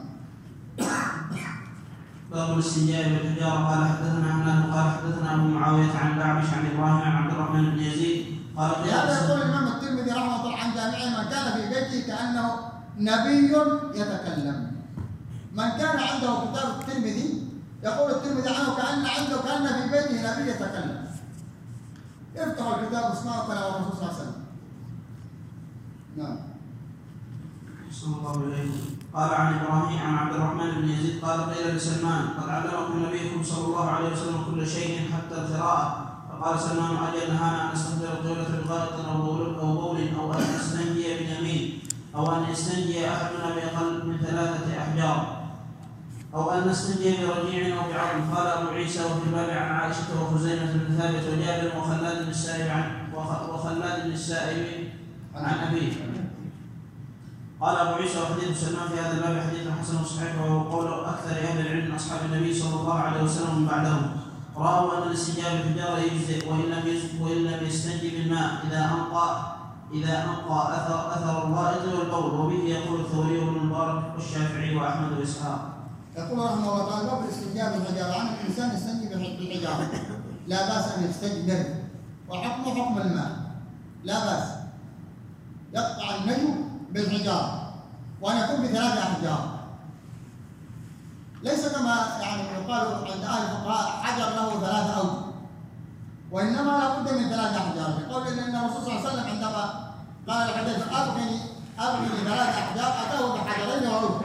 باب الاستنجاء بالحجارة. قال حدثنا عمران قال حدثنا أبو معاوية عن الأعمش عن إبراهيم عن عبد الرحمن بن يزيد قال هذا يقول الإمام الترمذي رحمه الله عن جامعه من كان في بيته كأنه نبي يتكلم. من كان عنده كتاب الترمذي يقول الترمذي عنه كأن عنده كأن في بيته نبي يتكلم. افتحوا الكتاب اسمعوا كلام الرسول صلى الله عليه وسلم. نعم. صلى الله عليه وسلم. قال عن ابراهيم عن عبد الرحمن بن يزيد قال قيل لسلمان قد علمكم نبيكم صلى الله عليه وسلم كل شيء حتى القراءة. فقال سلمان اجل نهانا ان نستقبل القبلة بغائط او بول او بول او ان نستنجي باليمين او ان يستنجي احدنا باقل من ثلاثة احجار او ان نستنجي برجيع او بعظم. قال ابو عيسى وفي الباب عن عائشة وخزيمة بن ثابت وجابر وخلاد بن السائب عن وخلاد بن السائب عن ابيه. قال أبو عيسى وحديث سلمان في هذا الباب حديث حسن صحيح وهو قول أكثر أهل العلم من أصحاب النبي صلى الله عليه وسلم من بعدهم. رأوا أن الاستنجاء بالحجارة يجزئ وإن لم وإن لم يستنجي بالماء إذا أنقى إذا أنقى أثر أثر الغائط والبول، وبه يقول الثوري بن المبارك والشافعي وأحمد وإسحاق. يقول رحمه الله تعالى باب الاستنجاء بالحجارة، عن الإنسان يستنجي بالحجارة لا بأس أن يستنجي به، وحكمه حكم الماء لا بأس، يقطع النجم بالحجارة وأن يكون بثلاثة أحجار، ليس كما يعني يقال عند أهل الفقهاء حجر له ثلاثة أوجه، وإنما لا بد من ثلاثة أحجار، يقول إن الرسول صلى الله عليه وسلم عندما قال الحديث أبغني أبغني ثلاثة أحجار أتاه بحجرين وروث،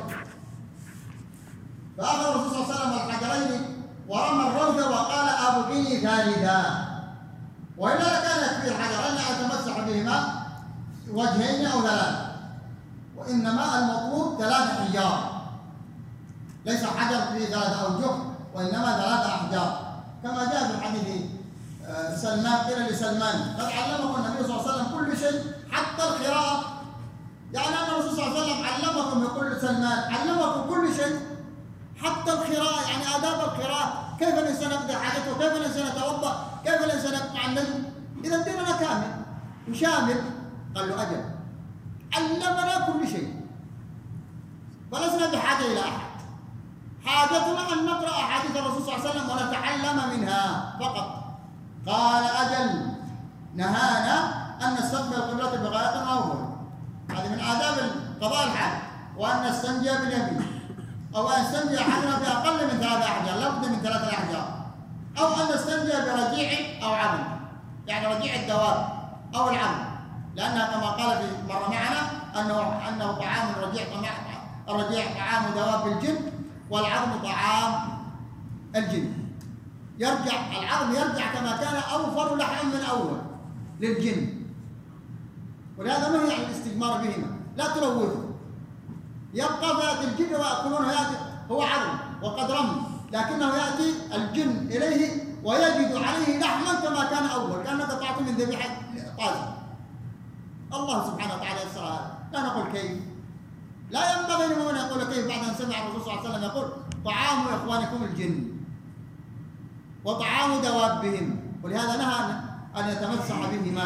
فأخذ الرسول صلى الله عليه وسلم الحجرين ورمى الروث وقال أبغني ثالثا، وإلا كان يكفي الحجرين أتمسح بهما وجهين أو ثلاثة، وإنما المطلوب ثلاثة أحجار، ليس حجر فيه ثلاثة أوجه وإنما ثلاثة أحجار، كما جاء في الحديث سلمان قيل لسلمان قد علمكم النبي صلى الله عليه وسلم كل شيء حتى القراءة، يعني أن الرسول صلى الله عليه وسلم علمكم بكل سلمان علمكم كل شيء حتى القراءة، يعني آداب القراءة، كيف الإنسان يقضي حاجته، كيف الإنسان يتوضأ، كيف الإنسان يقطع النجم، إذا ديننا كامل وشامل. قال له أجل علمنا كل شيء ولسنا بحاجة إلى أحد، حاجتنا أن نقرأ أحاديث الرسول صلى الله عليه وسلم ونتعلم منها فقط. قال أجل نهانا أن نستقبل القبلة بغاية أو بول، هذه من آداب قضاء الحاج، وأن نستنجي باليمين، أو أن نستنجي أحدنا بأقل من ثلاثة أحجار، لا بد من ثلاثة أحجار، أو أن نستنجي برجيع أو عظم، يعني رجيع الدواب أو العظم، لأنها كما قال في مرة معنا أنه أنه طعام الرجيع، الرجيع طعام دواب الجن والعظم طعام الجن، يرجع العظم يرجع كما كان أوفر لحم من أول للجن، ولهذا نهي عن الاستجمار بهما، لا تلوثه، يبقى فيأتي الجن ويأكلونه، يأتي هو عظم وقد رمي، لكنه يأتي الجن إليه ويجد عليه لحما كما كان أول، كأنك تعطي من ذبيحة طازج. الله سبحانه وتعالى يسر هذا، لا نقول كيف، لا ينبغي لمن يقول كيف بعد أن سمع الرسول صلى الله عليه وسلم يقول طعام إخوانكم الجن وطعام دوابهم، ولهذا نهى أن يتمسح بهما.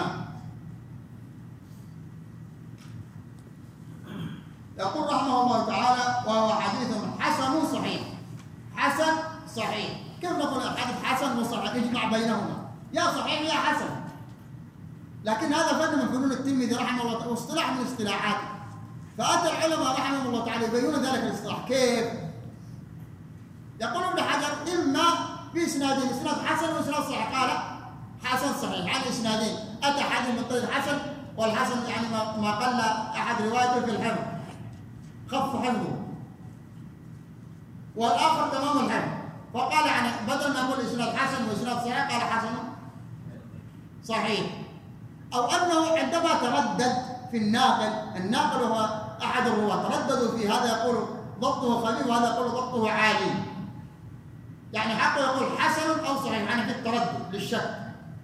يقول رحمه الله تعالى وهو حديث حسن صحيح، حسن صحيح، كيف نقول حديث حسن وصحيح يجمع بينهما، يا صحيح يا حسن، لكن هذا فن من فنون الترمذي رحمه الله تعالى واصطلاح من اصطلاحاته، فأتى العلماء رحمه الله تعالى يبينون ذلك الاصطلاح كيف. يقول ابن حجر إما في اسنادين، اسناد حسن واسناد صحيح، قال حسن صحيح عن اسنادين، اتى حديث من طريق حسن، والحسن يعني ما قل احد روايته في الحفظ خف حفظه، والاخر تمام الحفظ، فقال يعني بدل ما يقول اسناد حسن واسناد صحيح قال حسن صحيح، او انه عندما تردد في الناقل، الناقل هو احد الرواه، ترددوا في هذا يقول ضبطه خفيف وهذا يقول ضبطه عالي، يعني حقه يقول حسن أو صحيح، يعني في التردد للشك،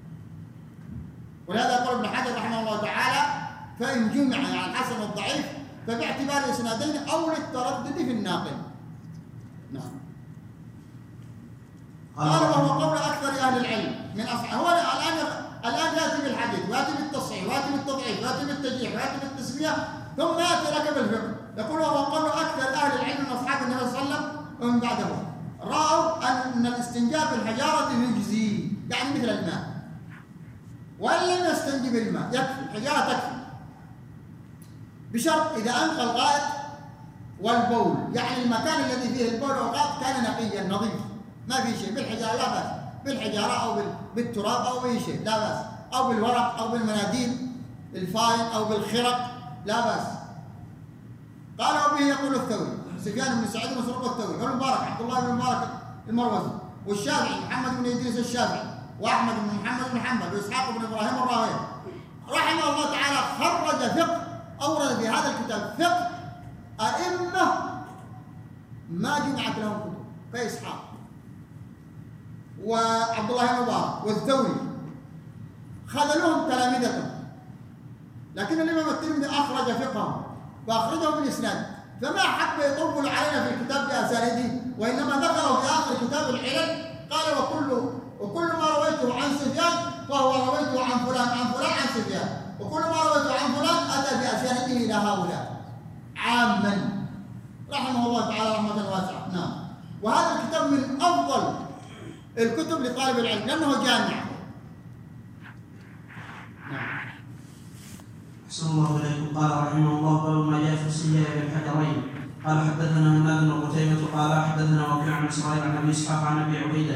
ولهذا يقول ابن حجر رحمه الله تعالى فإن جمع يعني الحسن والضعيف فباعتبار إسنادين أو للتردد في الناقل. نعم. قال وهو قول أكثر أهل العلم من أصحاب، هو الآن الآن يأتي بالحديث ويأتي بالتصحيح ويأتي بالتضعيف ويأتي بالتجريح ويأتي بالتسمية ثم يأتي لك بالفقه، يقول وهو قول أكثر أهل العلم من أصحاب النبي صلى الله عليه وسلم ومن بعدهم، رأوا أن الاستنجاء بالحجارة يجزي، يعني مثل الماء، وإن لم يستنجي بالماء يكفي، الحجارة تكفي، بشرط إذا أنقى الغائط والبول، يعني المكان الذي فيه البول والغائط كان نقيا نظيف، ما في شيء، بالحجارة لا بأس، بالحجارة أو بالتراب أو بأي شيء لا بأس، أو بالورق أو بالمناديل الفاين أو بالخرق لا بأس. قال وبه يقول الثوري، سفيان بن سعيد مسروق الثوري، والمبارك عبد الله بن مبارك المروزي، والشافعي محمد بن إدريس الشافعي، وأحمد بن محمد بن حنبل، وإسحاق بن إبراهيم الراهوي، رحمه الله تعالى خرج فقه، أورد في هذا الكتاب فقه أئمة ما جمعت لهم كتب، كإسحاق وعبد الله بن مبارك والثوري، خذلوهم تلامذتهم، لكن الإمام الترمذي أخرج فقههم وأخرجه بالإسناد، فما حب يطول علينا في الكتاب بأسانيده، وإنما ذكره في آخر كتاب العلل، قال وكل وكل ما رويته عن سفيان فهو رويته عن فلان عن فلان عن سفيان، وكل ما رويته عن فلان أتى بأسانيده إلى هؤلاء عاما رحمه الله تعالى رحمة واسعة. نعم. وهذا الكتاب من أفضل الكتب لطالب العلم لأنه جامع. نعم. أحسن الله إليكم. قال رحمه الله باب ما جاء في السجاء بالحجرين. قال حدثنا هناد بن قتيبة قال حدثنا وكيع عن إسرائيل عن أبي إسحاق عن أبي عبيدة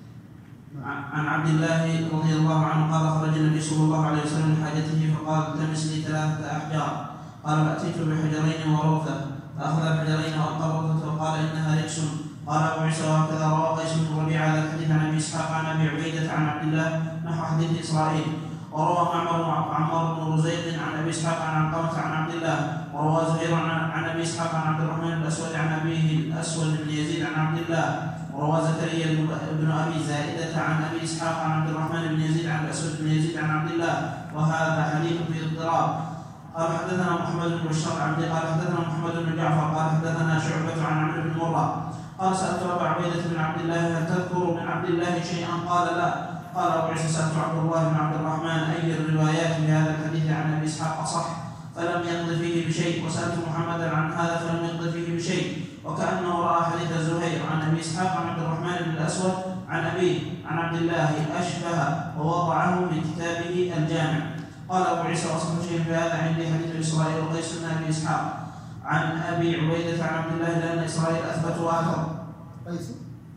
عن عبد الله رضي الله عنه قال خرج النبي صلى الله عليه وسلم لحاجته فقال التمس لي ثلاثة أحجار. قال فأتيت بحجرين وروثة فأخذ الحجرين وألقى الروثة وقال إنها رجس. قال أبو عيسى وهكذا روى قيس بن ربيعة هذا الحديث عن أبي إسحاق عن أبي عبيدة عن عبد الله نحو حديث إسرائيل. وروى معمر عمار بن رزيق عن أبي إسحاق عن علقمة عن عبد الله. وروى زهير عن أبي إسحاق عن عبد الرحمن الأسود عن أبيه الأسود بن يزيد عن عبد الله. وروى زكريا بن أبي زائدة عن أبي إسحاق عن عبد الرحمن بن يزيد عن الأسود بن يزيد عن عبد الله. وهذا حديث في اضطراب. قال حدثنا محمد بن بشار عبد قال حدثنا محمد بن جعفر قال حدثنا شعبة عن عمرو بن مرة قال سألت أبا عبيدة بن عبد الله هل تذكر من عبد الله شيئا؟ قال لا. قال أبو عيسى سألت عبد الله بن عبد الرحمن أي الروايات في هذا الحديث عن أبي إسحاق أصح فلم يقض فيه بشيء، وسألت محمدا عن هذا فلم يقض فيه بشيء، وكأنه رأى حديث زهير عن أبي إسحاق عن عبد الرحمن بن الأسود عن أبيه عن عبد الله أشبه ووضعه في كتابه الجامع. قال أبو عيسى وأصح شيء في هذا عندي حديث إسرائيل وقيس بن أبي إسحاق عن أبي عبيدة عن عبد الله لأن إسرائيل أثبت وآخر. قيس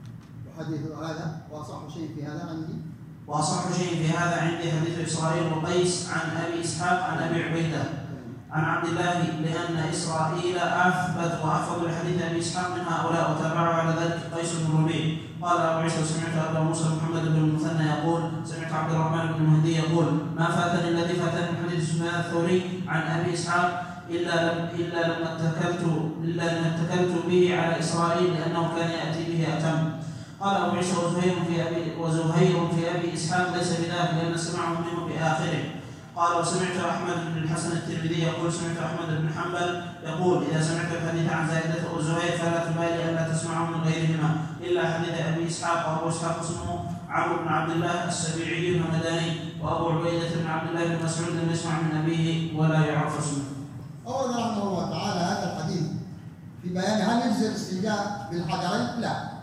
وحديث هذا وأصح شيء في هذا عندي وأصح شيء في هذا عندي حديث إسرائيل وقيس عن أبي إسحاق عن أبي عبيدة عن عبد الله لأن إسرائيل أثبت وأحفظ لحديث أبي إسحاق من هؤلاء وتابعه على ذلك قيس بن ربيع. قال أبو عيسى سمعت أبا موسى محمد بن المثنى يقول سمعت عبد الرحمن بن المهدي يقول ما فاتني الذي فاتني من حديث سفيان الثوري عن أبي إسحاق إلا لم إلا لم اتكلت إلا لم اتكلت به على إسرائيل لأنه كان يأتي به أتم. قال أبو عيسى وزهير في أبي وزهير في أبي إسحاق ليس بذلك لأن سمعه منه بآخره. قال وسمعت أحمد بن الحسن الترمذي يقول سمعت أحمد بن حنبل يقول إذا سمعت الحديث عن زائدة أو زهير فلا تبالي ألا تسمعه من غيرهما إلا حديث أبي إسحاق. وأبو إسحاق اسمه عمرو بن عبد الله السبيعي الهمداني، وأبو عبيدة بن عبد الله بن مسعود لم يسمع من أبيه ولا يعرف اسمه. أورد رحمه الله تعالى هذا الحديث في بيان هل يجزي الاستنجاء بالحجرين؟ لا.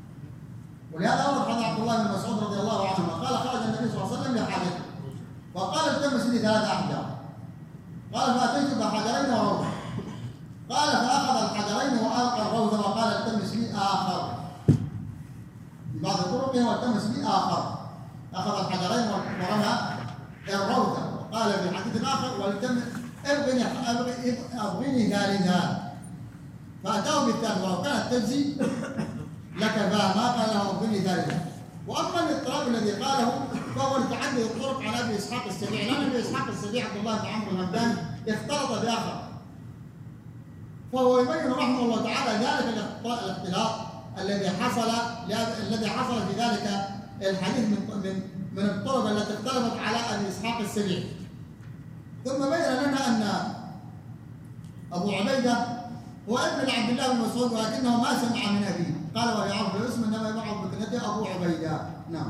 ولهذا أورد حديث عبد الله بن مسعود رضي الله عنه قال خرج النبي صلى الله عليه وسلم لحاجته فقال التمس لي ثلاث أحجار. قال فأتيت بحجرين وروثة. قال فأخذ الحجرين وألقى الروثة وقال التمس لي آخر. في بعض طرقه والتمس لي آخر. أخذ الحجرين ورمى الروثة وقال في حديث آخر والتمس ابغني ابغني ثالثا. فأتاه بالثالث ولو كانت تجزي لكفاه ما قال له ابغني ثالثا. واما الاضطراب الذي قاله فهو لتعدد الطرق على ابي اسحاق السبيعي، لان ابي اسحاق السبيعي عبد الله بن عمرو الهمداني اختلط باخر، فهو يبين رحمه الله تعالى ذلك الاختلاط الذي حصل الذي حصل في ذلك الحديث من من من الطرق التي اختلفت على ابي اسحاق السبيعي. ثم بين لنا ان ابو عبيده هو ابن عبد الله بن مسعود ولكنه ما سمع من ابيه، قال ولا يعرف الاسم انما يعرف بكنيته ابو عبيده. نعم.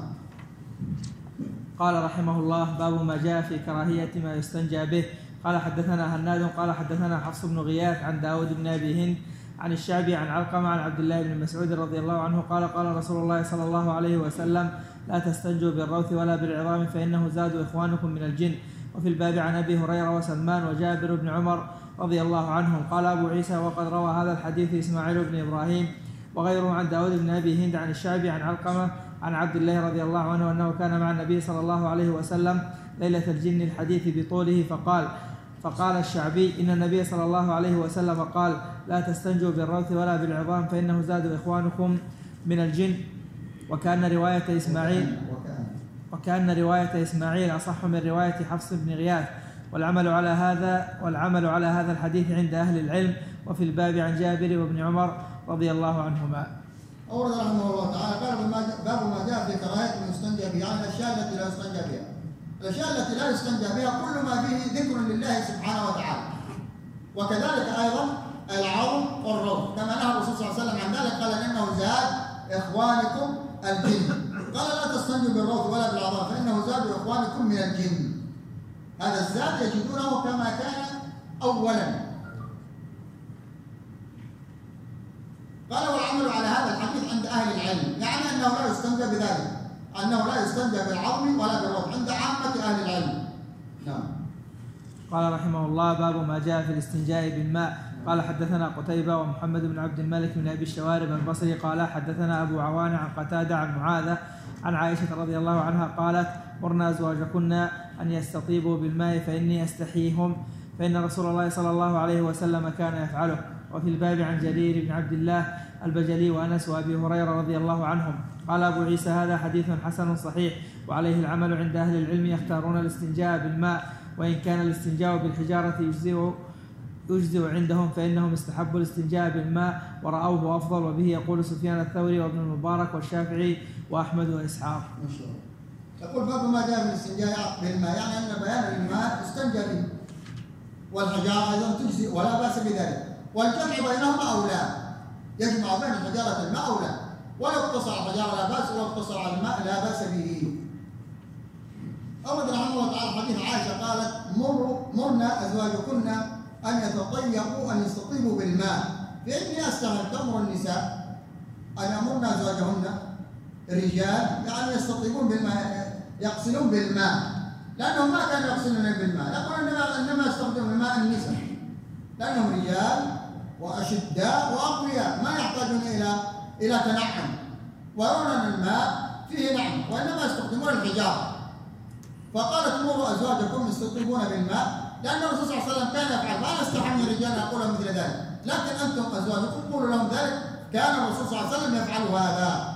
قال رحمه الله باب ما جاء في كراهيه ما يستنجى به. قال حدثنا هناد قال حدثنا حفص بن غياث عن داود بن ابي هند عن الشعبي عن علقمه عن عبد الله بن مسعود رضي الله عنه قال قال رسول الله صلى الله عليه وسلم لا تستنجوا بالروث ولا بالعظام فانه زاد اخوانكم من الجن. وفي الباب عن ابي هريره وسلمان وجابر بن عمر رضي الله عنهم. قال ابو عيسى وقد روى هذا الحديث اسماعيل بن ابراهيم وغيره عن داود بن ابي هند عن الشعبي عن علقمه عن عبد الله رضي الله عنه انه كان مع النبي صلى الله عليه وسلم ليله الجن الحديث بطوله فقال فقال الشعبي ان النبي صلى الله عليه وسلم قال لا تستنجوا بالروث ولا بالعظام فانه زاد اخوانكم من الجن. وكان روايه اسماعيل وكان روايه اسماعيل اصح من روايه حفص بن غياث. والعمل على هذا والعمل على هذا الحديث عند اهل العلم. وفي الباب عن جابر وابن عمر رضي الله عنهما. أورد رحمه الله تعالى باب ما جاء في كراهية ما يستنجى بها، يعني الأشياء التي لا يستنجى بها. الأشياء التي لا يستنجى بها كل ما فيه ذكر لله سبحانه وتعالى. وكذلك أيضا العظم والروث، كما نهى الرسول صلى الله عليه وسلم عن ذلك قال إنه زاد إخوانكم الجن. قال لا تستنجوا فإنه زاد إخوانكم من الجن. هذا الزاد يجدونه كما كان أولا. قال والعمل على هذا الحديث عند أهل العلم، يعني أنه لا يستنجى بذلك، أنه لا يستنجى بالعظم ولا بالروح عند عامة أهل العلم. نعم. قال رحمه الله: باب ما جاء في الاستنجاء بالماء. قال حدثنا قتيبة ومحمد بن عبد الملك بن أبي الشوارب البصري قال حدثنا أبو عوانة عن قتادة عن معاذة عن عائشة رضي الله عنها قالت: مرنا أزواجكن أن يستطيبوا بالماء فإني أستحييهم، فإن رسول الله صلى الله عليه وسلم كان يفعله. وفي الباب عن جرير بن عبد الله البجلي وأنس وأبي هريرة رضي الله عنهم. قال أبو عيسى: هذا حديث حسن صحيح، وعليه العمل عند أهل العلم، يختارون الاستنجاء بالماء، وإن كان الاستنجاء بالحجارة يجزئ يجزئ عندهم فإنهم استحبوا الاستنجاء بالماء ورأوه أفضل، وبه يقول سفيان الثوري وابن المبارك والشافعي وأحمد وإسحاق. يقول باب ما جاء في الاستنجاء بالماء، يعني أن بيان الماء استنجى به، والحجارة أيضا تجزئ ولا بأس بذلك، والجمع بينهما أولى، يجمع بين حجارة الماء أولى، ولو اقتصر على الحجارة لا بأس، ولو اقتصر على الماء لا بأس به. أورد رحمه الله تعالى حديث عائشة قالت: مروا مرنا أزواجكن أن يتطيبوا أن يستطيبوا بالماء، فإني أستحب تأمر النساء أن يأمرن أزواجهن رجال يعني يستطيبون بالماء، يغسلون بالماء، لأنهم ما كانوا يغسلون بالماء، يقول إنما إنما يستخدمون الماء النساء، لأنهم رجال وأشداء وأقوياء ما يحتاجون إلى إلى تنعم، ويرون أن الماء فيه نعم، وإنما يستخدمون الحجارة. فقالت: مروا أزواجكم يستطيبون بالماء، لأن الرسول صلى الله عليه وسلم كان يفعل، فأنا أستحي من الرجال أقول لهم مثل ذلك، لكن أنتم أزواجكم قولوا لهم ذلك، كان الرسول صلى الله عليه وسلم يفعل هذا،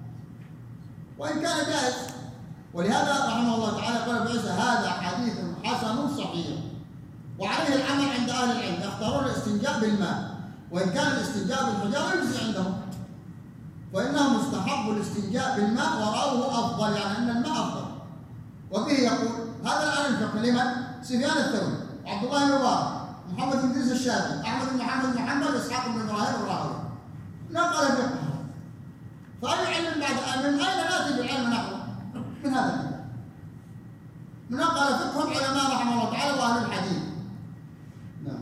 وإن كان جائز. ولهذا رحمه الله تعالى قال بعيسى: هذا حديث حسن صحيح، وعليه العمل عند أهل العلم، يختارون الاستنجاء بالماء، وإن كان الاستنجاء بالحجارة يجزي عندهم، فإنهم استحبوا الاستنجاء بالماء ورأوه أفضل، يعني أن الماء أفضل. وبه يقول هذا الآن الفقه لمن؟ سفيان الثوري، عبد الله بن مبارك، محمد بن إدريس الشافعي، أحمد بن محمد بن محمد، إسحاق بن إبراهيم الراهوي، نقل فقه. فأي علم بعد من أين نأتي بالعلم نحن؟ من هذا الكتاب. نقل فقه العلماء رحمه الله تعالى وأهل الحديث. نعم.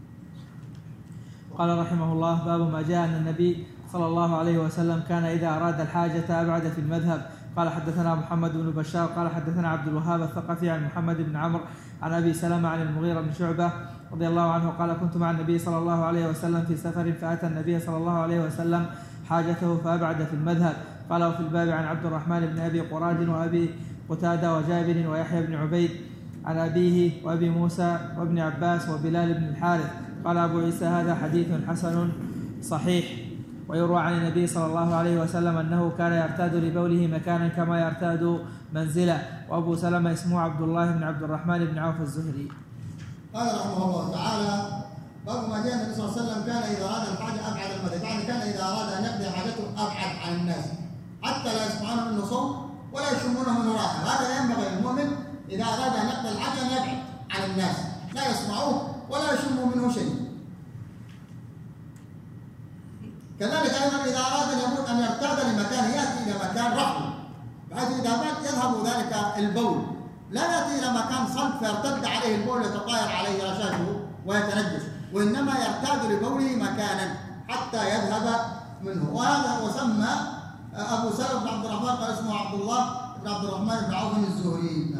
قال رحمه الله: باب ما جاء أن النبي صلى الله عليه وسلم كان إذا أراد الحاجة أبعد في المذهب. قال حدثنا محمد بن بشار قال حدثنا عبد الوهاب الثقفي عن محمد بن عمرو عن أبي سلمة عن المغيرة بن شعبة رضي الله عنه قال: كنت مع النبي صلى الله عليه وسلم في سفر، فأتى النبي صلى الله عليه وسلم حاجته فأبعد في المذهب. قال: وفي الباب عن عبد الرحمن بن أبي قراد وأبي قتادة وجابر ويحيى بن عبيد عن أبيه وأبي موسى وابن عباس وبلال بن الحارث. قال أبو عيسى: هذا حديث حسن صحيح. ويروى عن النبي صلى الله عليه وسلم أنه كان يرتاد لبوله مكانا كما يرتاد منزلا. وأبو سلمة اسمه عبد الله بن عبد الرحمن بن عوف الزهري. قال رحمه الله تعالى: باب ما جاء النبي صلى الله عليه وسلم كان إذا أراد الحاجة أبعد المذهب، يعني كان إذا أراد أن يقضي حاجته أبعد عن الناس، حتى لا يسمعون منه صوت ولا يشمونه منه رائحة. هذا ينبغي للمؤمن إذا أراد أن يقضي الحاجة أن يبعد عن الناس، لا يسمعوه ولا يشموا منه شيء. كذلك أيضا إذا أراد اليهود أن يرتاد لمكان، يأتي إلى مكان رحل، بحيث إذا مات يذهب ذلك البول، لا يأتي إلى مكان صلب فيرتد عليه البول يتطاير عليه رشاشه ويتنجس، وإنما يرتاد لبوله مكانا حتى يذهب منه. وهذا وسمى أبو سلمة بن عبد الرحمن قال اسمه عبد الله بن عبد الرحمن بن عوف الزهري.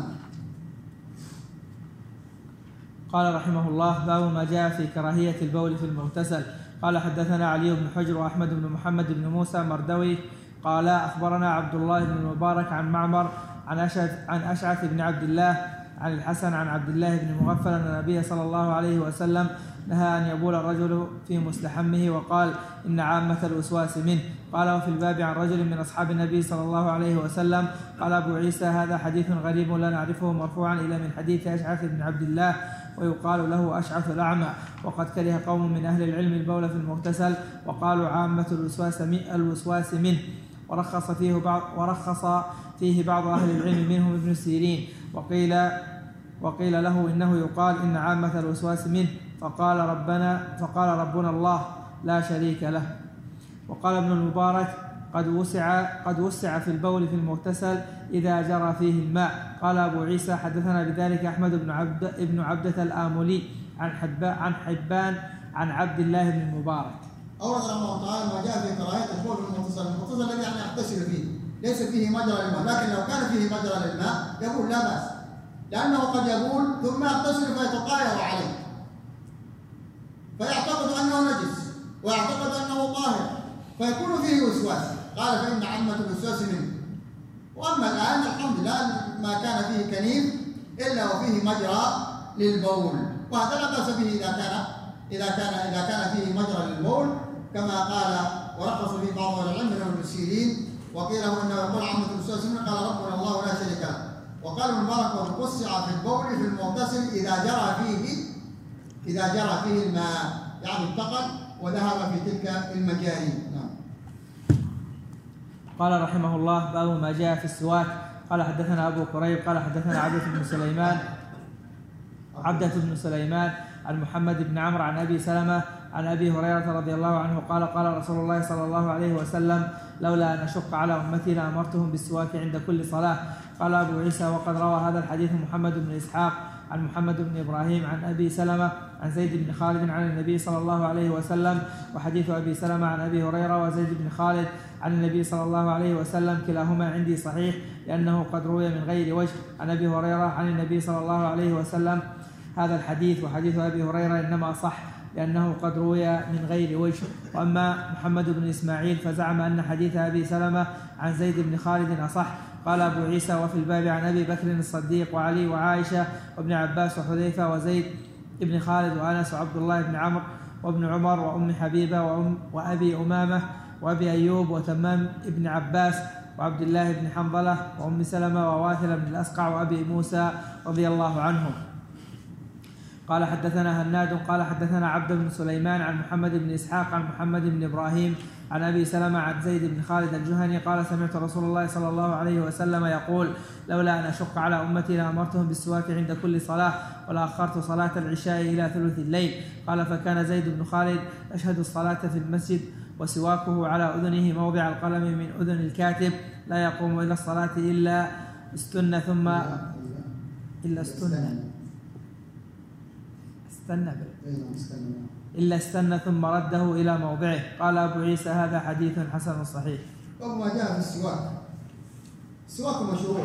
قال رحمه الله: باب ما جاء في كراهية البول في المغتسل. قال حدثنا علي بن حجر وأحمد بن محمد بن موسى مردوي قال أخبرنا عبد الله بن المبارك عن معمر عن أشعث, عن أشعث بن عبد الله عن الحسن عن عبد الله بن مغفل أن النبي صلى الله عليه وسلم نهى أن يبول الرجل في مستحمه، وقال: إن عامة الوسواس منه. قال: وفي الباب عن رجل من أصحاب النبي صلى الله عليه وسلم. قال أبو عيسى: هذا حديث غريب لا نعرفه مرفوعا إلى من حديث أشعث بن عبد الله، ويقال له أشعث الأعمى. وقد كره قوم من أهل العلم البول في المغتسل، وقالوا عامة الوسواس الوسواس منه، ورخص فيه بعض ورخص فيه بعض أهل العلم منهم ابن سيرين. وقيل وقيل له إنه يقال إن عامة الوسواس منه، فقال ربنا فقال ربنا الله لا شريك له. وقال ابن المبارك: قد وسع قد وسع في البول في المغتسل إذا جرى فيه الماء. قال أبو عيسى حدثنا بذلك أحمد بن عبد ابن عبدة الآملي عن حبان عن حبان عن عبد الله بن المبارك. أورد رحمه الله تعالى ما جاء في كراهية البول في المغتسل، المغتسل الذي يعني يغتسل فيه ليس فيه مجرى للماء، لكن لو كان فيه مجرى للماء يقول لا بأس، لأنه قد يقول ثم يغتسل فيتطاير عليه فيعتقد أنه نجس ويعتقد أنه طاهر فيكون فيه وسواس. قال فإن عامة الوسواس منه. وأما الآن الحمد لله ما كان فيه كنيف إلا وفيه مجرى للبول، وهذا لا بأس به إذا كان إذا كان إذا كان فيه مجرى للبول، كما قال ورخص فيه بعض أهل العلم من ابن سيرين وقيل هو انه يقول عامة الوسواس منه، قال ربنا الله لا شريك له. وقال ابن مبارك وقد وسع في البول في المغتسل اذا جرى فيه اذا جرى فيه الماء، يعني انتقل وذهب في تلك المجاري. نعم. قال رحمه الله باب ما جاء في السواك. قال حدثنا ابو كريب قال حدثنا عبدة بن سليمان عبدة بن سليمان عن محمد بن عمرو عن ابي سلمة عن ابي هريرة رضي الله عنه قال قال رسول الله صلى الله عليه وسلم لولا ان اشق على امتي لامرتهم بالسواك عند كل صلاة. قال ابو عيسى وقد روى هذا الحديث محمد بن اسحاق عن محمد بن ابراهيم عن ابي سلمة عن زيد بن خالد عن النبي صلى الله عليه وسلم، وحديث ابي سلمة عن ابي هريرة وزيد بن خالد عن النبي صلى الله عليه وسلم كلاهما عندي صحيح، لانه قد روي من غير وجه عن ابي هريرة عن النبي صلى الله عليه وسلم هذا الحديث، وحديث ابي هريرة انما صح لأنه قد روي من غير وجه. وأما محمد بن إسماعيل فزعم أن حديث أبي سلمة عن زيد بن خالد أصح. قال أبو عيسى وفي الباب عن أبي بكر الصديق وعلي وعائشة وابن عباس وحذيفة وزيد بن خالد وأنس وعبد الله بن عمرو وابن عمر وأم حبيبة وأم وأبي أمامة وأبي أيوب وتمام بن عباس وعبد الله بن حنظلة وأم سلمة وواثل بن الأسقع وأبي موسى رضي الله عنهم. قال حدثنا هناد قال حدثنا عبد بن سليمان عن محمد بن إسحاق عن محمد بن إبراهيم عن أبي سلمة عن زيد بن خالد الجهني قال سمعت رسول الله صلى الله عليه وسلم يقول لولا أن أشق على أمتي لأمرتهم بالسواك عند كل صلاة ولأخرت صلاة العشاء إلى ثلث الليل. قال فكان زيد بن خالد يشهد الصلاة في المسجد وسواكه على أذنه موضع القلم من أذن الكاتب لا يقوم إلى الصلاة إلا استنى ثم إلا استنى استنى إلا استنى ثم رده إلى موضعه. قال أبو عيسى هذا حديث حسن صحيح. وما جاء في السواك، السواك مشروع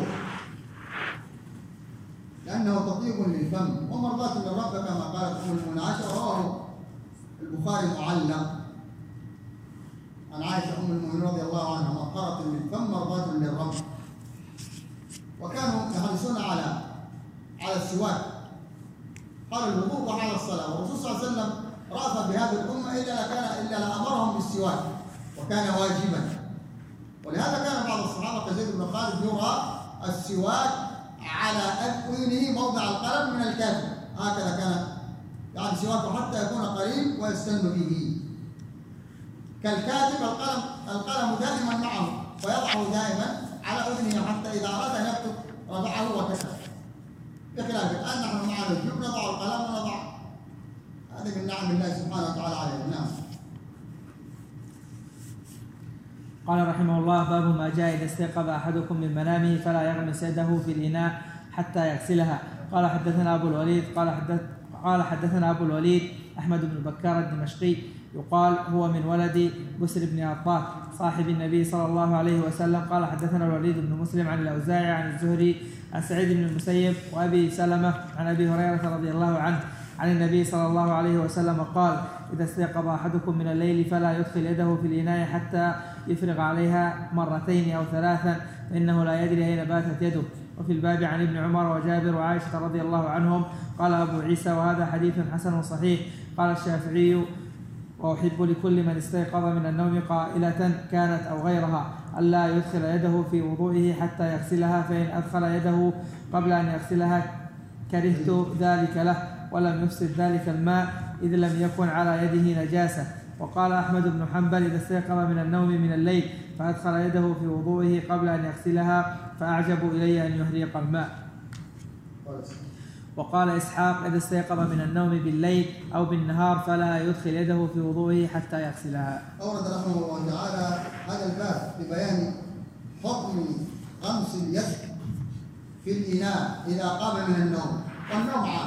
لأنه تطيب للفم ومرضاة للرب كما قالت أم المؤمنين عائشة، رواه البخاري معلق عن عائشة أم المؤمنين رضي الله عنها مطهرة للفم مرضاة للرب. وكانوا يحرصون على على السواك قال الوضوء وعلى الصلاة، والرسول صلى الله عليه وسلم رأف بهذه الأمة إلا كان إلا لأمرهم بالسواك وكان واجبا. ولهذا كان بعض الصحابة كزيد بن خالد يرى السواك على أذنه موضع القلم من الكاتب، هكذا كان يعني سواكه حتى يكون قريب ويستن به كالكاتب. القلم القلم دائما معه ويضعه دائما على أذنه حتى إذا أراد أن يكتب رفعه وكتب، بخلاف الآن نحن معنا الجيوب نضع القلم ونضع، هذه من نعم الله سبحانه وتعالى علينا. نعم. قال رحمه الله باب ما جاء إذا استيقظ أحدكم من منامه فلا يغمس يده في الإناء حتى يغسلها. قال حدثنا أبو الوليد قال حدث قال حدثنا أبو الوليد أحمد بن بكار الدمشقي يقال هو من ولد بسر بن عطاء صاحب النبي صلى الله عليه وسلم. قال حدثنا الوليد بن مسلم عن الأوزاعي عن الزهري عن سعيد بن المسيب وأبي سلمة عن أبي هريرة رضي الله عنه عن النبي صلى الله عليه وسلم قال إذا استيقظ أحدكم من الليل فلا يدخل يده في الإناء حتى يفرغ عليها مرتين أو ثلاثا فإنه لا يدري أين باتت يده. وفي الباب عن ابن عمر وجابر وعائشة رضي الله عنهم. قال أبو عيسى وهذا حديث حسن صحيح. قال الشافعي وأحب لكل من استيقظ من النوم قائلة كانت أو غيرها ألا يدخل يده في وضوئه حتى يغسلها، فإن أدخل يده قبل أن يغسلها كرهت ذلك له ولم يفسد ذلك الماء إذ لم يكن على يده نجاسة. وقال أحمد بن حنبل إذا استيقظ من النوم من الليل فأدخل يده في وضوئه قبل أن يغسلها فأعجب إلي أن يهريق الماء. وقال إسحاق إذا استيقظ من النوم بالليل أو بالنهار فلا يدخل يده في وضوئه حتى يغسلها. أورد رحمه الله تعالى هذا الباب ببيان حكم غمس اليد في الإناء إذا قام من النوم، والنوم عام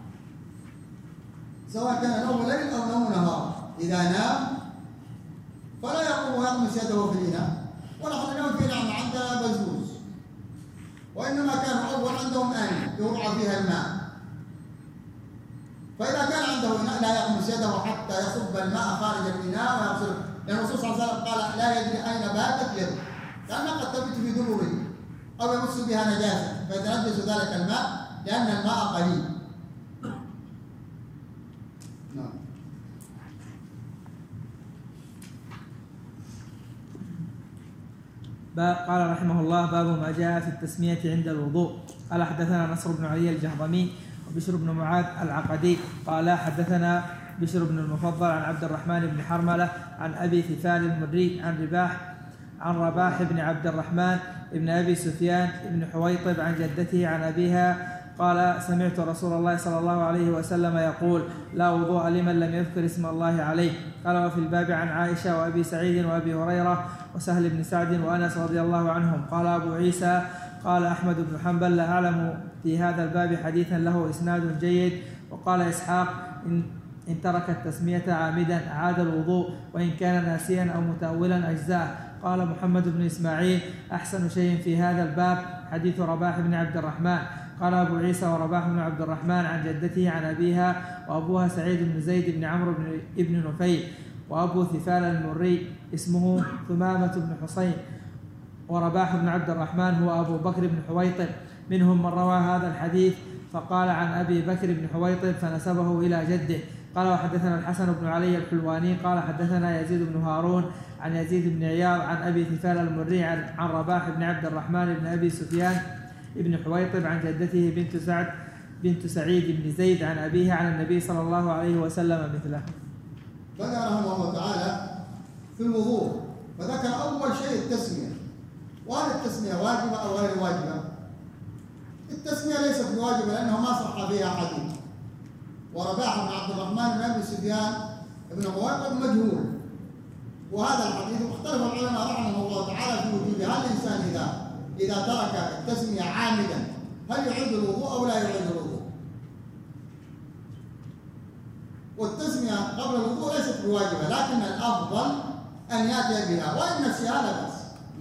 سواء كان نوم ليل أو نوم نهار. إذا نام فلا يقوم ويغمس يده في الإناء، ونحن اليوم في نعمة عندنا بزوز، وإنما كان أول عندهم آنية يوضع فيها الماء، فإذا كان عنده إناء لا يغمس يده حتى يصب الماء خارج الإناء ويغسله، لأن الرسول صلى الله عليه وسلم قال لا يدري أين باتت يده، لأنها قد تبت في دبره أو يمس بها نجاسة فيتنجس ذلك الماء لأن الماء قليل. نعم. قال رحمه الله باب ما جاء في التسمية عند الوضوء. قال حدثنا نصر بن علي الجهضمي وبشر بن معاذ العقدي قال حدثنا بشر بن المفضل عن عبد الرحمن بن حرملة عن أبي ثفال المري عن رباح عن رباح بن عبد الرحمن بن أبي سفيان بن حويطب عن جدته عن أبيها قال سمعت رسول الله صلى الله عليه وسلم يقول لا وضوء لمن لم يذكر اسم الله عليه. قال وفي الباب عن عائشة وأبي سعيد وأبي هريرة وسهل بن سعد وأنس رضي الله عنهم. قال أبو عيسى قال أحمد بن حنبل لا أعلم في هذا الباب حديثا له إسناد جيد. وقال إسحاق إن, إن ترك التسمية عامدا أعاد الوضوء وإن كان ناسيا أو متأولا أجزاه. قال محمد بن إسماعيل أحسن شيء في هذا الباب حديث رباح بن عبد الرحمن. قال أبو عيسى ورباح بن عبد الرحمن عن جدته عن أبيها وأبوها سعيد بن زيد بن عمرو بن نفيل وأبو ثفال المري اسمه ثمامة بن حسين ورباح بن عبد الرحمن هو أبو بكر بن حويطب. منهم من روى هذا الحديث فقال عن أبي بكر بن حويطب فنسبه إلى جده. قال وحدثنا الحسن بن علي الحلواني قال حدثنا يزيد بن هارون عن يزيد بن عياض عن أبي ثفال المري عن, عن رباح بن عبد الرحمن بن أبي سفيان ابن حويطب عن جدته بنت سعد بنت سعيد بن زيد عن أبيها عن النبي صلى الله عليه وسلم مثله. بدأ رحمه الله تعالى في الوضوء فذكر أول شيء التسمية، وهل التسمية واجبة أو غير واجبة؟ التسمية ليست بواجبة لأنه ما صح فيها حديث، ورباح بن عبد الرحمن بن أبي سفيان بن حويطب مجهول، وهذا الحديث اختلف العلماء رحمه الله تعالى في وجوده. هل الإنسان إذا إذا ترك التسمية عامدا هل يعيد الوضوء أو لا يعيد الوضوء؟ والتسمية قبل الوضوء ليست بواجبة، لكن الأفضل أن يأتي بها، وإن نسيها لا بأس.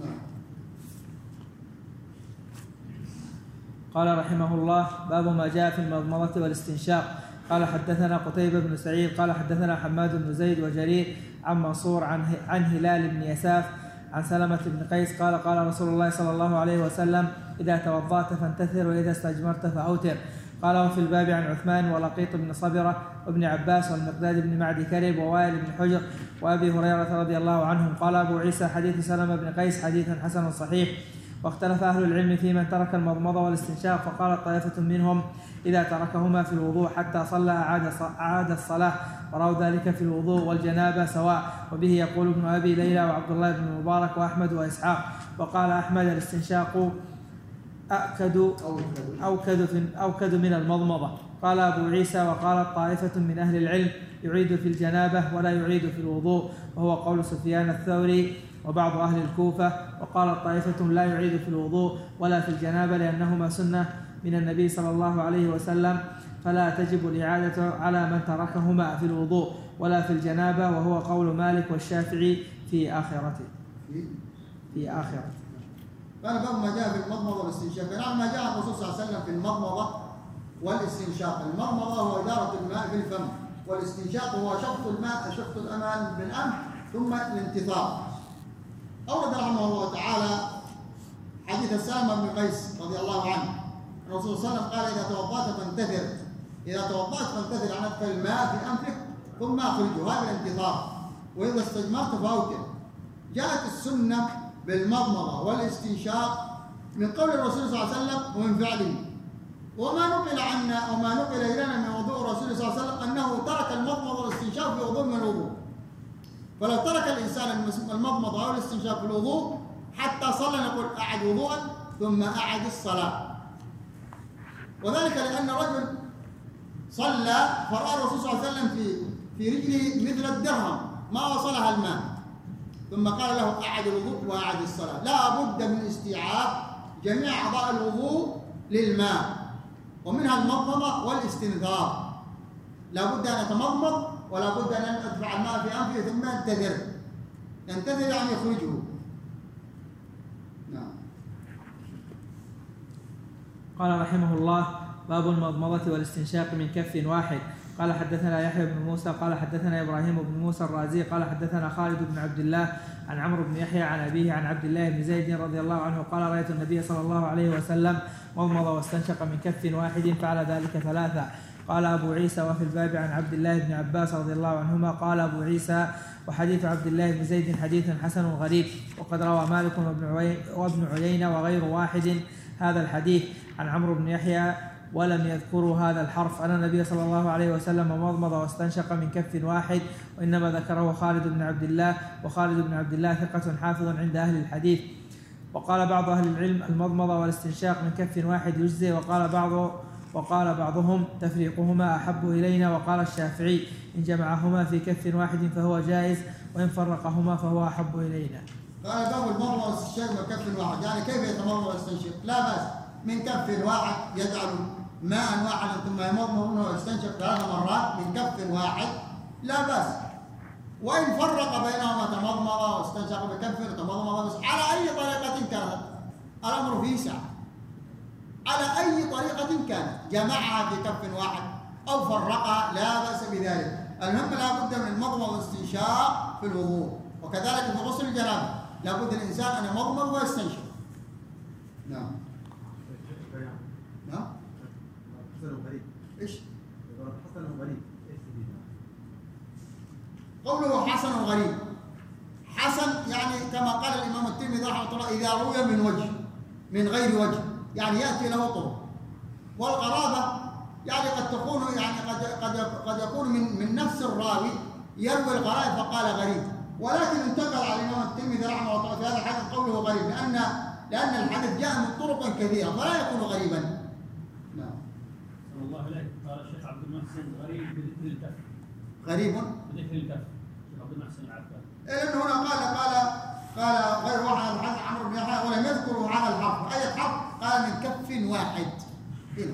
قال رحمه الله باب ما جاء في المضمضة والاستنشاق. قال حدثنا قتيبة بن سعيد قال حدثنا حماد بن زيد وجرير عن منصور عن عن هلال بن يساف عن سلمة بن قيس قال قال رسول الله صلى الله عليه وسلم إذا توضأت فانتثر وإذا استجمرت فأوتر. قال وفي الباب عن عثمان ولقيط بن صبرة وابن عباس والمقداد بن معد كرب ووائل بن حجر وأبي هريرة رضي الله عنهم. قال أبو عيسى حديث سلمة بن قيس حديث حسن صحيح. واختلف أهل العلم في من ترك المضمضة والاستنشاق، فقالت طائفة منهم إذا تركهما في الوضوء حتى صلى أعاد الصلاة، ورووا ذلك في الوضوء والجنابة سواء. وبه يقول ابن أبي ليلى وعبد الله بن المبارك وأحمد وإسحاق. وقال أحمد الاستنشاق أكد أوكد, أوكد من المضمضة. قال أبو عيسى وقالت طائفة من أهل العلم يعيد في الجنابة ولا يعيد في الوضوء، وهو قول سفيان الثوري وبعض أهل الكوفة. وقالت طائفة لا يعيد في الوضوء ولا في الجنابة لأنهما سنة من النبي صلى الله عليه وسلم، فلا تجب الإعادة على من تركهما في الوضوء ولا في الجنابة، وهو قول مالك والشافعي في آخرته في آخرته. قال باب ما جاء في المضمضة والاستنشاق. نعم ما جاء الرسول صلى الله عليه وسلم في المضمضة والاستنشاق. المضمضة هو إدارة الماء في الفم، والاستنشاق هو شفط الماء شفط الأمان بالأنف ثم الانتثار. أورد رحمه الله تعالى حديث سلمة بن قيس رضي الله عنه الرسول صلى الله عليه وسلم قال إذا توضأت فانتثر، إذا توضأت فانتثر عن أدخل الماء في أنفك ثم أخرجه، هذا الانتثار. وإذا استجمرت فأوتر. جاءت السنة بالمضمضة والاستنشاق من قول الرسول صلى الله عليه وسلم ومن فعله، وما نقل عنا أو ما نقل إلينا من وضوء الرسول صلى الله عليه وسلم أنه ترك المضمضة والاستنشاق في وضوء من الوضوء. فلو ترك الإنسان المضمضة أو الاستنشاق في الوضوء حتى صلى نقول أعد وضوءا ثم أعد الصلاة. وذلك لأن رجل صلى فرأى الرسول صلى الله عليه وسلم في في رجله مثل الدرهم ما وصلها الماء، ثم قال له أعد الوضوء وأعد الصلاة. لا بد من استيعاب جميع أعضاء الوضوء للماء، ومنها المضمضة والاستنثار. لا بد أن أتمضمض ولا بد أن أدفع الماء في أنفي ثم أنتثر. ينتثر يعني يخرجه. نعم. قال رحمه الله: باب المضمضة والاستنشاق من كف واحد. قال حدثنا يحيى بن موسى قال حدثنا إبراهيم بن موسى الرازي قال حدثنا خالد بن عبد الله عن عمرو بن يحيى عن أبيه عن عبد الله بن زيد رضي الله عنه قال: رأيت النبي صلى الله عليه وسلم مضمض واستنشق من كف واحد فعل ذلك ثلاثة. قال أبو عيسى: وفي الباب عن عبد الله بن عباس رضي الله عنهما. قال أبو عيسى: وحديث عبد الله بن زيد حديث حسن غريب، وقد روى مالك وابن عيينة وغير واحد هذا الحديث عن عمرو بن يحيى ولم يذكروا هذا الحرف أن النبي صلى الله عليه وسلم مضمض واستنشق من كف واحد، وإنما ذكره خالد بن عبد الله، وخالد بن عبد الله ثقة حافظ عند أهل الحديث. وقال بعض أهل العلم: المضمضة والاستنشاق من كف واحد يجزي، وقال بعض وقال بعضهم: تفريقهما أحب إلينا، وقال الشافعي: إن جمعهما في كف واحد فهو جائز، وإن فرقهما فهو أحب إلينا. قال باب المضمضة والاستنشاق من كف واحد، يعني كيف يتمضمض ويستنشق؟ لا بأس من كف واحد يجعل ماء واحدا ثم يمضمض منه ويستنشق ثلاث مرات من كف واحد لا بأس. وإن فرق بينهما تمضمض واستنشق بكف وتمضمض بس على أي طريقة كانت الأمر فيه سعة، على أي طريقة كانت، جمعها في كف واحد أو فرقها لا بأس بذلك. المهم لا بد من المضمض والاستنشاق في الوضوء، وكذلك في غسل الجنابة لا بد الإنسان أن يمضمض ويستنشق. نعم. نعم. حسن غريب. ايش؟ حسن غريب. ايش تفيد؟ قوله حسن غريب. حسن يعني كما قال الإمام الترمذي رحمه الله: إذا روي من وجه من غير وجه، يعني يأتي له طرق. والغرابة يعني قد تكون يعني قد قد قد يكون من من نفس الراوي يروي الغرائب فقال غريب، ولكن انتقل على الإمام الترمذي رحمه الله في هذا الحديث قوله غريب، لأن لأن الحديث جاء من طرق كثيرة فلا يكون غريبا. نعم. صلى الله عليه قال الشيخ عبد المحسن غريب بذكر الكف. غريب بذكر الكف. الشيخ عبد المحسن العباد. لأنه هنا قال قال قال غير واحد الحديث عمرو بن يحيى ولم يذكروا هذا الحرف، أي حرف؟ قال من كف واحد. هنا.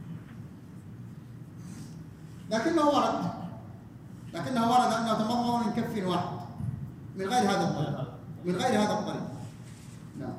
لكنه ورد لكنه ورد أنه تمضمض من كف واحد من غير هذا الطريق من غير هذا الطريق. نعم.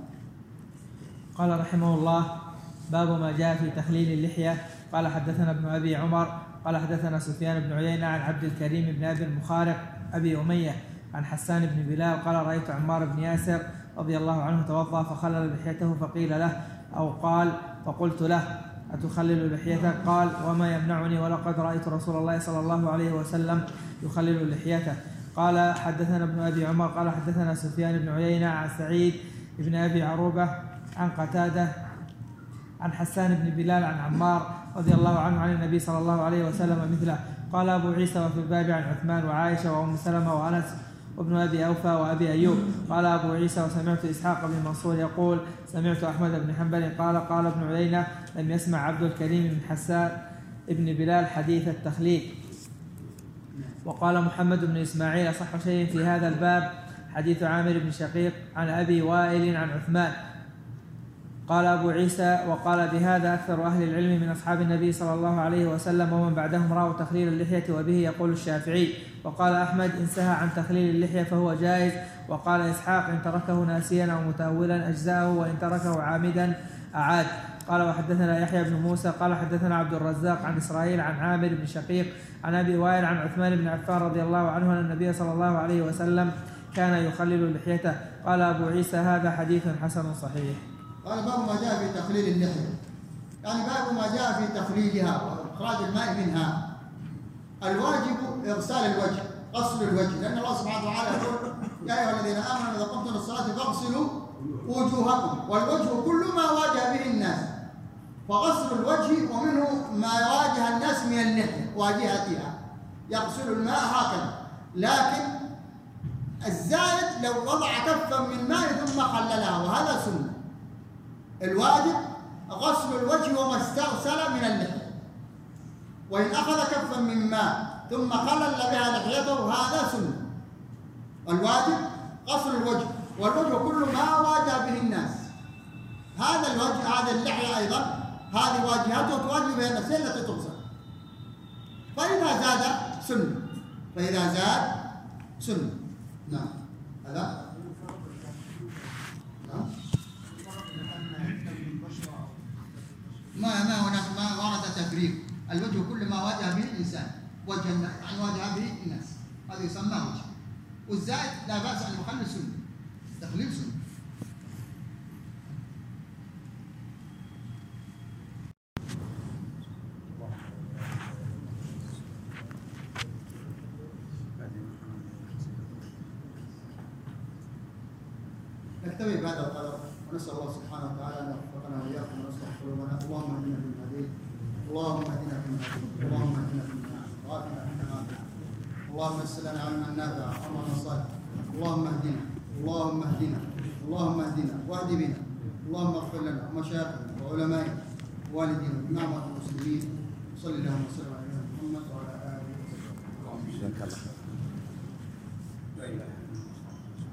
قال رحمه الله: باب ما جاء في تخليل اللحية. قال حدثنا ابن أبي عمر قال حدثنا سفيان بن عيينة عن عبد الكريم بن أبي المخارق أبي أمية عن حسان بن بلال قال: رأيت عمار بن ياسر رضي الله عنه توضأ فخلل لحيته فقيل له أو قال فقلت له: أتخلل لحيتك؟ قال: وما يمنعني ولقد رأيت رسول الله صلى الله عليه وسلم يخلل لحيته. قال حدثنا ابن أبي عمر قال حدثنا سفيان بن عيينة عن سعيد بن أبي عروبة عن قتادة عن حسان بن بلال عن عمار رضي الله عنه عن النبي صلى الله عليه وسلم مثله. قال أبو عيسى: وفي الباب عن عثمان وعائشة وأم سلمة وأنس وابن أبي أوفى وأبي أيوب. قال أبو عيسى: وسمعت إسحاق بن منصور يقول: سمعت أحمد بن حنبل قال: قال ابن عيينة: لم يسمع عبد الكريم بن حسان بن بلال حديث التخليل. وقال محمد بن إسماعيل: أصح شيء في هذا الباب حديث عامر بن شقيق عن أبي وائل عن عثمان. قال أبو عيسى: وقال بهذا أكثر أهل العلم من أصحاب النبي صلى الله عليه وسلم ومن بعدهم رأوا تخليل اللحية، وبه يقول الشافعي. وقال أحمد: إن سهى عن تخليل اللحية فهو جائز. وقال إسحاق: إن تركه ناسيا أو متأولا أجزاءه، وإن تركه عامدا أعاد. قال وحدثنا يحيى بن موسى قال حدثنا عبد الرزاق عن إسرائيل عن عامر بن شقيق عن أبي وائل عن عثمان بن عفان رضي الله عنه أن النبي صلى الله عليه وسلم كان يخلل لحيته. قال أبو عيسى: هذا حديث حسن صحيح. قال باب ما جاء في تخليل اللحية، يعني باب ما جاء في تخليلها وإخراج الماء منها. الواجب إغسال الوجه، غسل الوجه، لأن الله سبحانه وتعالى يقول: يا أيها الذين آمنوا إذا قمتم للصلاة فاغسلوا وجوهكم، والوجه كل ما واجه به الناس، فغسل الوجه ومنه ما واجه الناس من اللحية واجهتها، يغسل الماء هكذا. لكن الزائد لو وضع كفا من ماء ثم خللها، وهذا سنة. الواجب غسل الوجه وما استغسل من اللحية. وإن أخذ كفا من ماء ثم خلل بها لحيته هذا سنة. الواجب غسل الوجه، والوجه كل ما واجه به الناس. هذا الوجه، هذه اللحية أيضا هذه واجهته تواجه بها الناس التي تغسل. فإذا زاد سنة، فإذا زاد سنة. نعم هذا نعم. ما ما هناك ما ورد تفريق. الوجه كل ما واجه به الإنسان، وجه يعني واجه به الناس هذا يسمى وجه. والزائد لا بأس أن يخلل سنة، تخليل سنة. نكتفي بهذا القدر، ونسأل الله سبحانه وتعالى أن يوفقنا وإياكم ونصلح قلوبنا. اللهم اهدنا فيمن هديت، اللهم اهدنا فيمن هديت، اللهم اهدنا فيمن هديت، وعافنا فيمن عافيت. اللهم يسر لنا علما نافعا وعملا صالحا. اللهم اهدنا، اللهم اهدنا، اللهم اهدنا واهد بنا. اللهم اغفر لنا ومشايخنا وعلمائنا ووالدينا وإمامات المسلمين. صلى الله وسلم على محمد وعلى آله وصحبه.